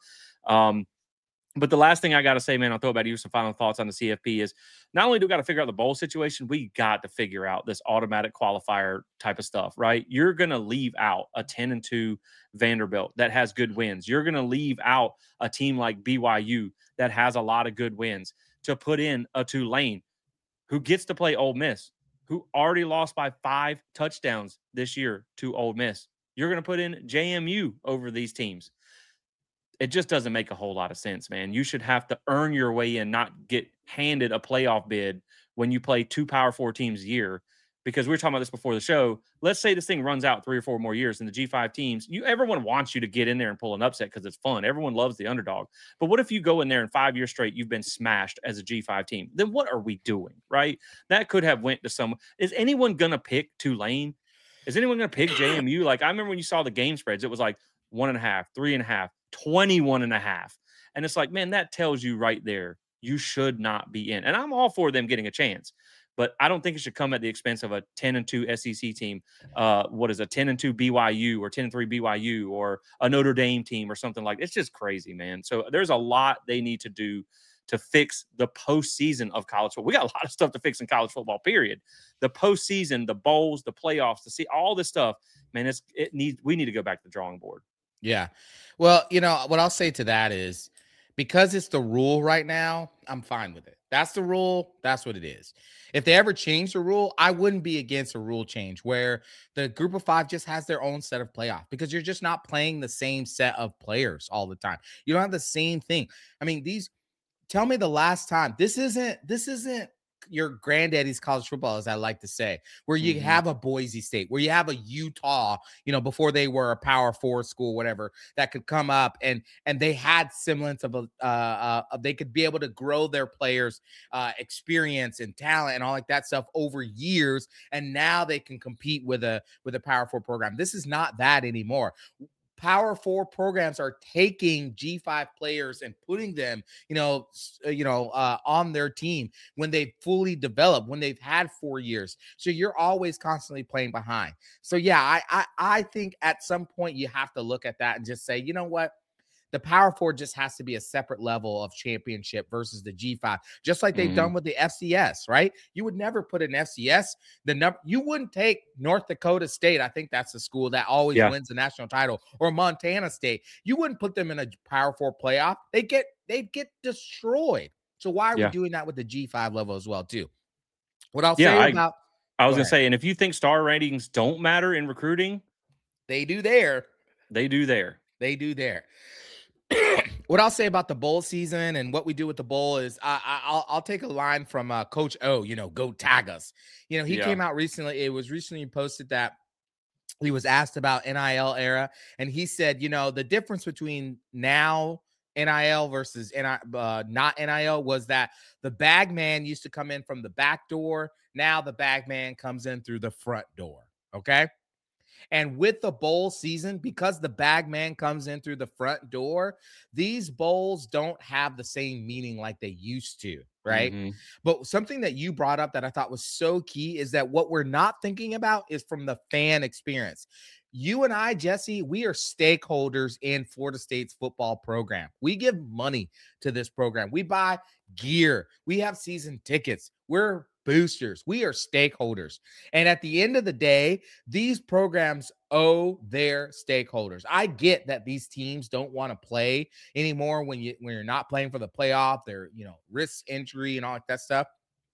But the last thing I got to say, man, I'll throw it back to you, some final thoughts on the CFP is not only do we got to figure out the bowl situation, we got to figure out this automatic qualifier type of stuff, right? You're going to leave out a 10-2 Vanderbilt that has good wins. You're going to leave out a team like BYU that has a lot of good wins to put in a Tulane who gets to play Ole Miss, who already lost by 5 touchdowns this year to Ole Miss. You're going to put in JMU over these teams. It just doesn't make a whole lot of sense, man. You should have to earn your way in, not get handed a playoff bid when you play 2 Power 4 teams a year. Because we were talking about this before the show. Let's say this thing runs out 3 or 4 more years and the G5 teams, everyone wants you to get in there and pull an upset because it's fun. Everyone loves the underdog. But what if you go in there and 5 years straight, you've been smashed as a G5 team? Then what are we doing, right? That could have went to someone. Is anyone going to pick Tulane? Is anyone going to pick JMU? Like, I remember when you saw the game spreads, it was like 1.5, 3.5. 21.5. And it's like, man, that tells you right there, you should not be in. And I'm all for them getting a chance, but I don't think it should come at the expense of a 10-2 SEC team. What is a 10-2 BYU or 10-3 BYU or a Notre Dame team or something like that. It's just crazy, man. So there's a lot they need to do to fix the postseason of college football. We got a lot of stuff to fix in college football, period. The postseason, the bowls, the playoffs, to see all this stuff, man, we need to go back to the drawing board. Yeah. Well, what I'll say to that is, because it's the rule right now, I'm fine with it. That's the rule. That's what it is. If they ever change the rule, I wouldn't be against a rule change where the group of 5 just has their own set of playoff, because you're just not playing the same set of players all the time. You don't have the same thing. I mean, tell me the last time. This isn't your granddaddy's college football, as I like to say, where you have a Boise State, where you have a Utah, before they were a Power 4 school, whatever, that could come up and they had semblance of they could be able to grow their players' experience and talent and all like that stuff over years, and now they can compete with a Power 4 program. This is not that anymore. Power 4 programs are taking G5 players and putting them, on their team when they fully develop, when they've had 4 years. So you're always constantly playing behind. So yeah, I think at some point you have to look at that and just say, you know what? The Power 4 just has to be a separate level of championship versus the G5, just like they've done with the FCS, right? You would never put an FCS, you wouldn't take North Dakota State. I think that's the school that always wins the national title, or Montana State. You wouldn't put them in a Power 4 playoff. They'd get destroyed. So why are we doing that with the G5 level as well, too? What I'll say I was going to say, and if you think star ratings don't matter in recruiting, they do there. They do there. They do there. What I'll say about the bowl season and what we do with the bowl is I'll take a line from Coach O, go tag us. He came out recently. It was recently posted that he was asked about NIL era, and he said, the difference between now NIL versus not NIL was that the bag man used to come in from the back door. Now the bag man comes in through the front door. Okay. And with the bowl season, because the bag man comes in through the front door, these bowls don't have the same meaning like they used to, right? But something that you brought up that I thought was so key is that what we're not thinking about is from the fan experience. You and I, Jesse, we are stakeholders in Florida State's football program. We give money to this program. We buy gear. We have season tickets. We're boosters. We are stakeholders. And at the end of the day, these programs owe their stakeholders. I get that these teams don't want to play anymore when you're not playing for the playoff. They're, risk injury and all that stuff.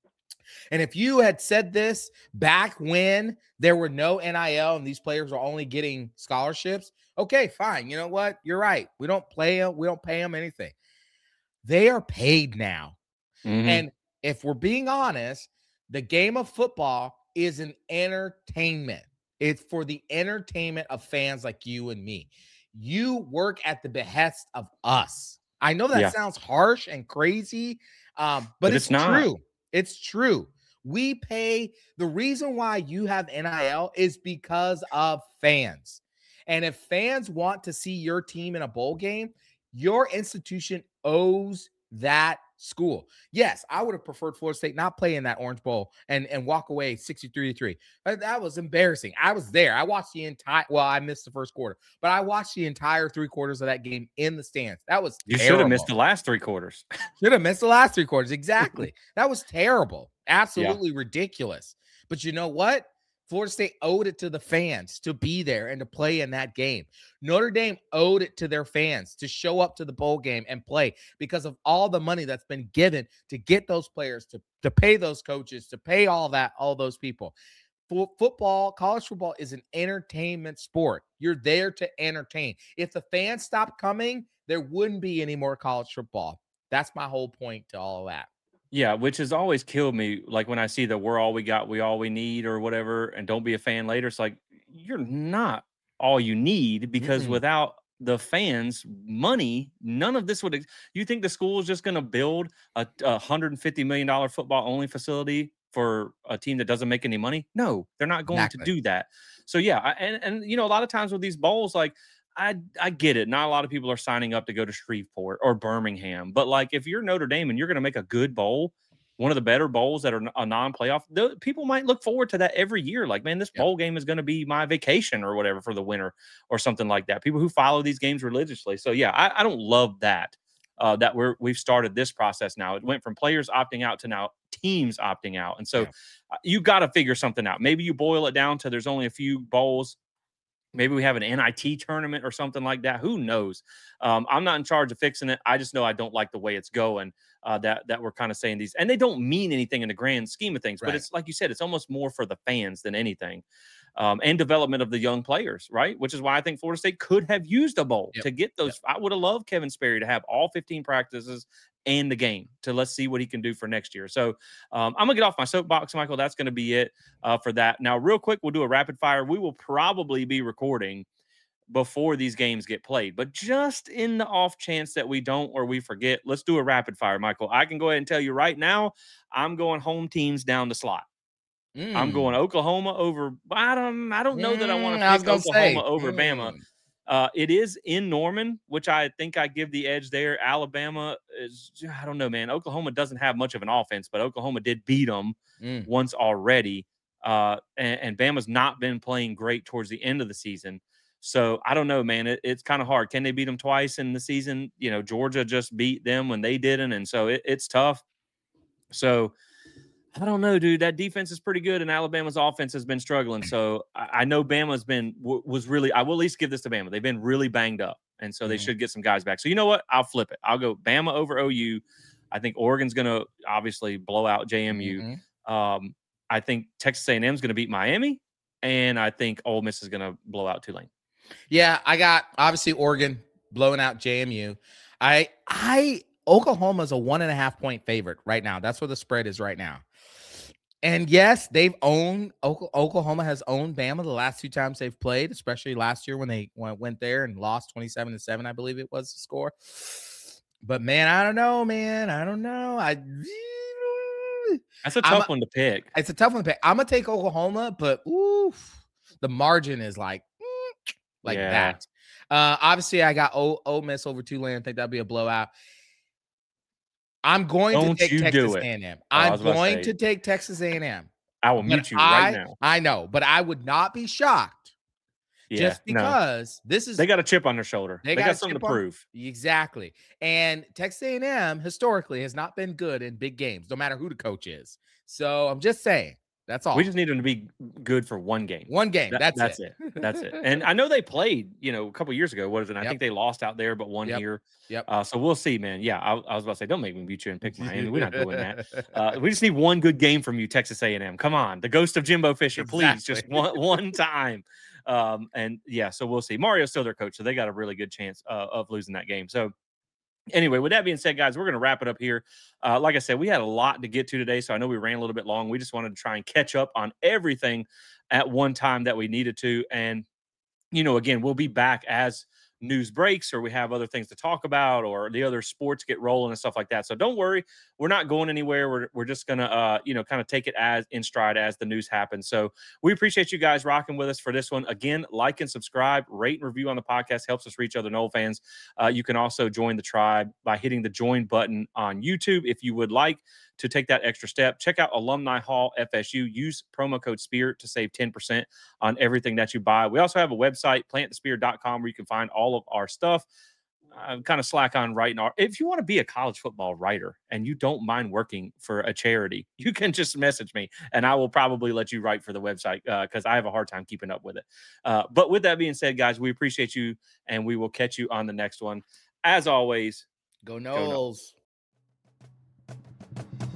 And if you had said this back when there were no NIL and these players were only getting scholarships, okay, fine. You know what? You're right. We don't pay them anything. They are paid now. And if we're being honest, the game of football is an entertainment. It's for the entertainment of fans like you and me. You work at the behest of us. I know that sounds harsh and crazy, but it's true. It's true. We pay. The reason why you have NIL is because of fans. And if fans want to see your team in a bowl game, your institution owes that school. Yes, I would have preferred Florida State not play in that Orange Bowl and walk away 63-3. That was embarrassing. I was there. I watched the entire, I missed the first quarter, but I watched the entire 3 quarters of that game in the stands. That was terrible. You should have missed the last 3 quarters. Should have missed the last 3 quarters. Exactly. That was terrible. Absolutely ridiculous. But you know what? Florida State owed it to the fans to be there and to play in that game. Notre Dame owed it to their fans to show up to the bowl game and play because of all the money that's been given to get those players, to pay those coaches, to pay all those people. Football, college football is an entertainment sport. You're there to entertain. If the fans stopped coming, there wouldn't be any more college football. That's my whole point to all of that. Yeah, which has always killed me. Like when I see that we're all we got, we all we need, or whatever, and don't be a fan later. It's like, you're not all you need, because without the fans' money, none of this would. You think the school is just going to build a $150 million football only facility for a team that doesn't make any money? No, they're not going to do that. So yeah, and a lot of times with these bowls, like, I get it. Not a lot of people are signing up to go to Shreveport or Birmingham. But, like, if you're Notre Dame and you're going to make a good bowl, one of the better bowls that are a non-playoff, people might look forward to that every year. Like, man, this bowl game is going to be my vacation or whatever for the winter or something like that. People who follow these games religiously. So, yeah, I don't love that. that we've started this process now. It went from players opting out to now teams opting out. And so you got to figure something out. Maybe you boil it down to there's only a few bowls. Maybe we have an NIT tournament or something like that. Who knows? I'm not in charge of fixing it. I just know I don't like the way it's going. That we're kind of saying these, and they don't mean anything in the grand scheme of things. But it's like you said, it's almost more for the fans than anything, and development of the young players, right? Which is why I think Florida State could have used a bowl to get those. I would have loved Kevin Sperry to have all 15 practices and the game to let's see what he can do for next year. So I'm gonna get off my soapbox, Michael. That's gonna be it for that. Now, real quick, we'll do a rapid fire. We will probably be recording before these games get played, but just in the off chance that we don't or we forget, let's do a rapid fire, Michael. I can go ahead and tell you right now, I'm going home teams down the slot. I'm going Oklahoma over bottom. I don't know that I want to pick Oklahoma over Bama. It is in Norman, which I think I give the edge there. Alabama is, I don't know, man. Oklahoma doesn't have much of an offense, but Oklahoma did beat them once already. And Bama's not been playing great towards the end of the season. So I don't know, man. It's kind of hard. Can they beat them twice in the season? You know, Georgia just beat them when they didn't. And so it's tough. So I don't know, dude. That defense is pretty good, and Alabama's offense has been struggling. So I know Bama's was really. I will at least give this to Bama. They've been really banged up, and so they should get some guys back. So you know what? I'll flip it. I'll go Bama over OU. I think Oregon's going to obviously blow out JMU. I think Texas A&M is going to beat Miami, and I think Ole Miss is going to blow out Tulane. Yeah, I got obviously Oregon blowing out JMU. Oklahoma's a 1.5 point favorite right now. That's where the spread is right now. And yes, Oklahoma has owned Bama the last 2 times they've played, especially last year when they went there and lost 27-7, I believe it was the score. But man, I don't know, man. I don't know. That's a tough one to pick. It's a tough one to pick. I'm gonna take Oklahoma, but the margin is like that. Obviously, I got Ole Miss over Tulane. I think that'd be a blowout. I'm going to take Texas A&M. I'm going to take Texas A&M. I will mute you right now. I know, but I would not be shocked. Just because they got a chip on their shoulder. They got something to prove. Exactly. And Texas A&M historically has not been good in big games, no matter who the coach is. So I'm just saying. That's all. We just need them to be good for one game. That's it. That's it. And I know they played, a couple years ago. What is it? I think they lost out there, but won here. Yep. So we'll see, man. Yeah, I was about to say, don't make me beat you and pick Miami. We're not doing that. We just need one good game from you, Texas A&M. Come on, the ghost of Jimbo Fisher, please, just one time. So we'll see. Mario's still their coach, so they got a really good chance of losing that game. So. Anyway, with that being said, guys, we're going to wrap it up here. Like I said, we had a lot to get to today, so I know we ran a little bit long. We just wanted to try and catch up on everything at one time that we needed to. And, again, we'll be back as news breaks or we have other things to talk about or the other sports get rolling and stuff like that. So don't worry. We're not going anywhere. We're just going to, kind of take it as in stride as the news happens. So we appreciate you guys rocking with us for this one. Again, like and subscribe, rate and review on the podcast helps us reach other Nole fans. You can also join the tribe by hitting the join button on YouTube if you would like to take that extra step. Check out Alumni Hall FSU. Use promo code SPIRIT to save 10% on everything that you buy. We also have a website, plantthespirit.com, where you can find all of our stuff. I'm kind of slack on writing. If you want to be a college football writer and you don't mind working for a charity, you can just message me and I will probably let you write for the website because I have a hard time keeping up with it. But with that being said, guys, we appreciate you and we will catch you on the next one. As always, go Noles.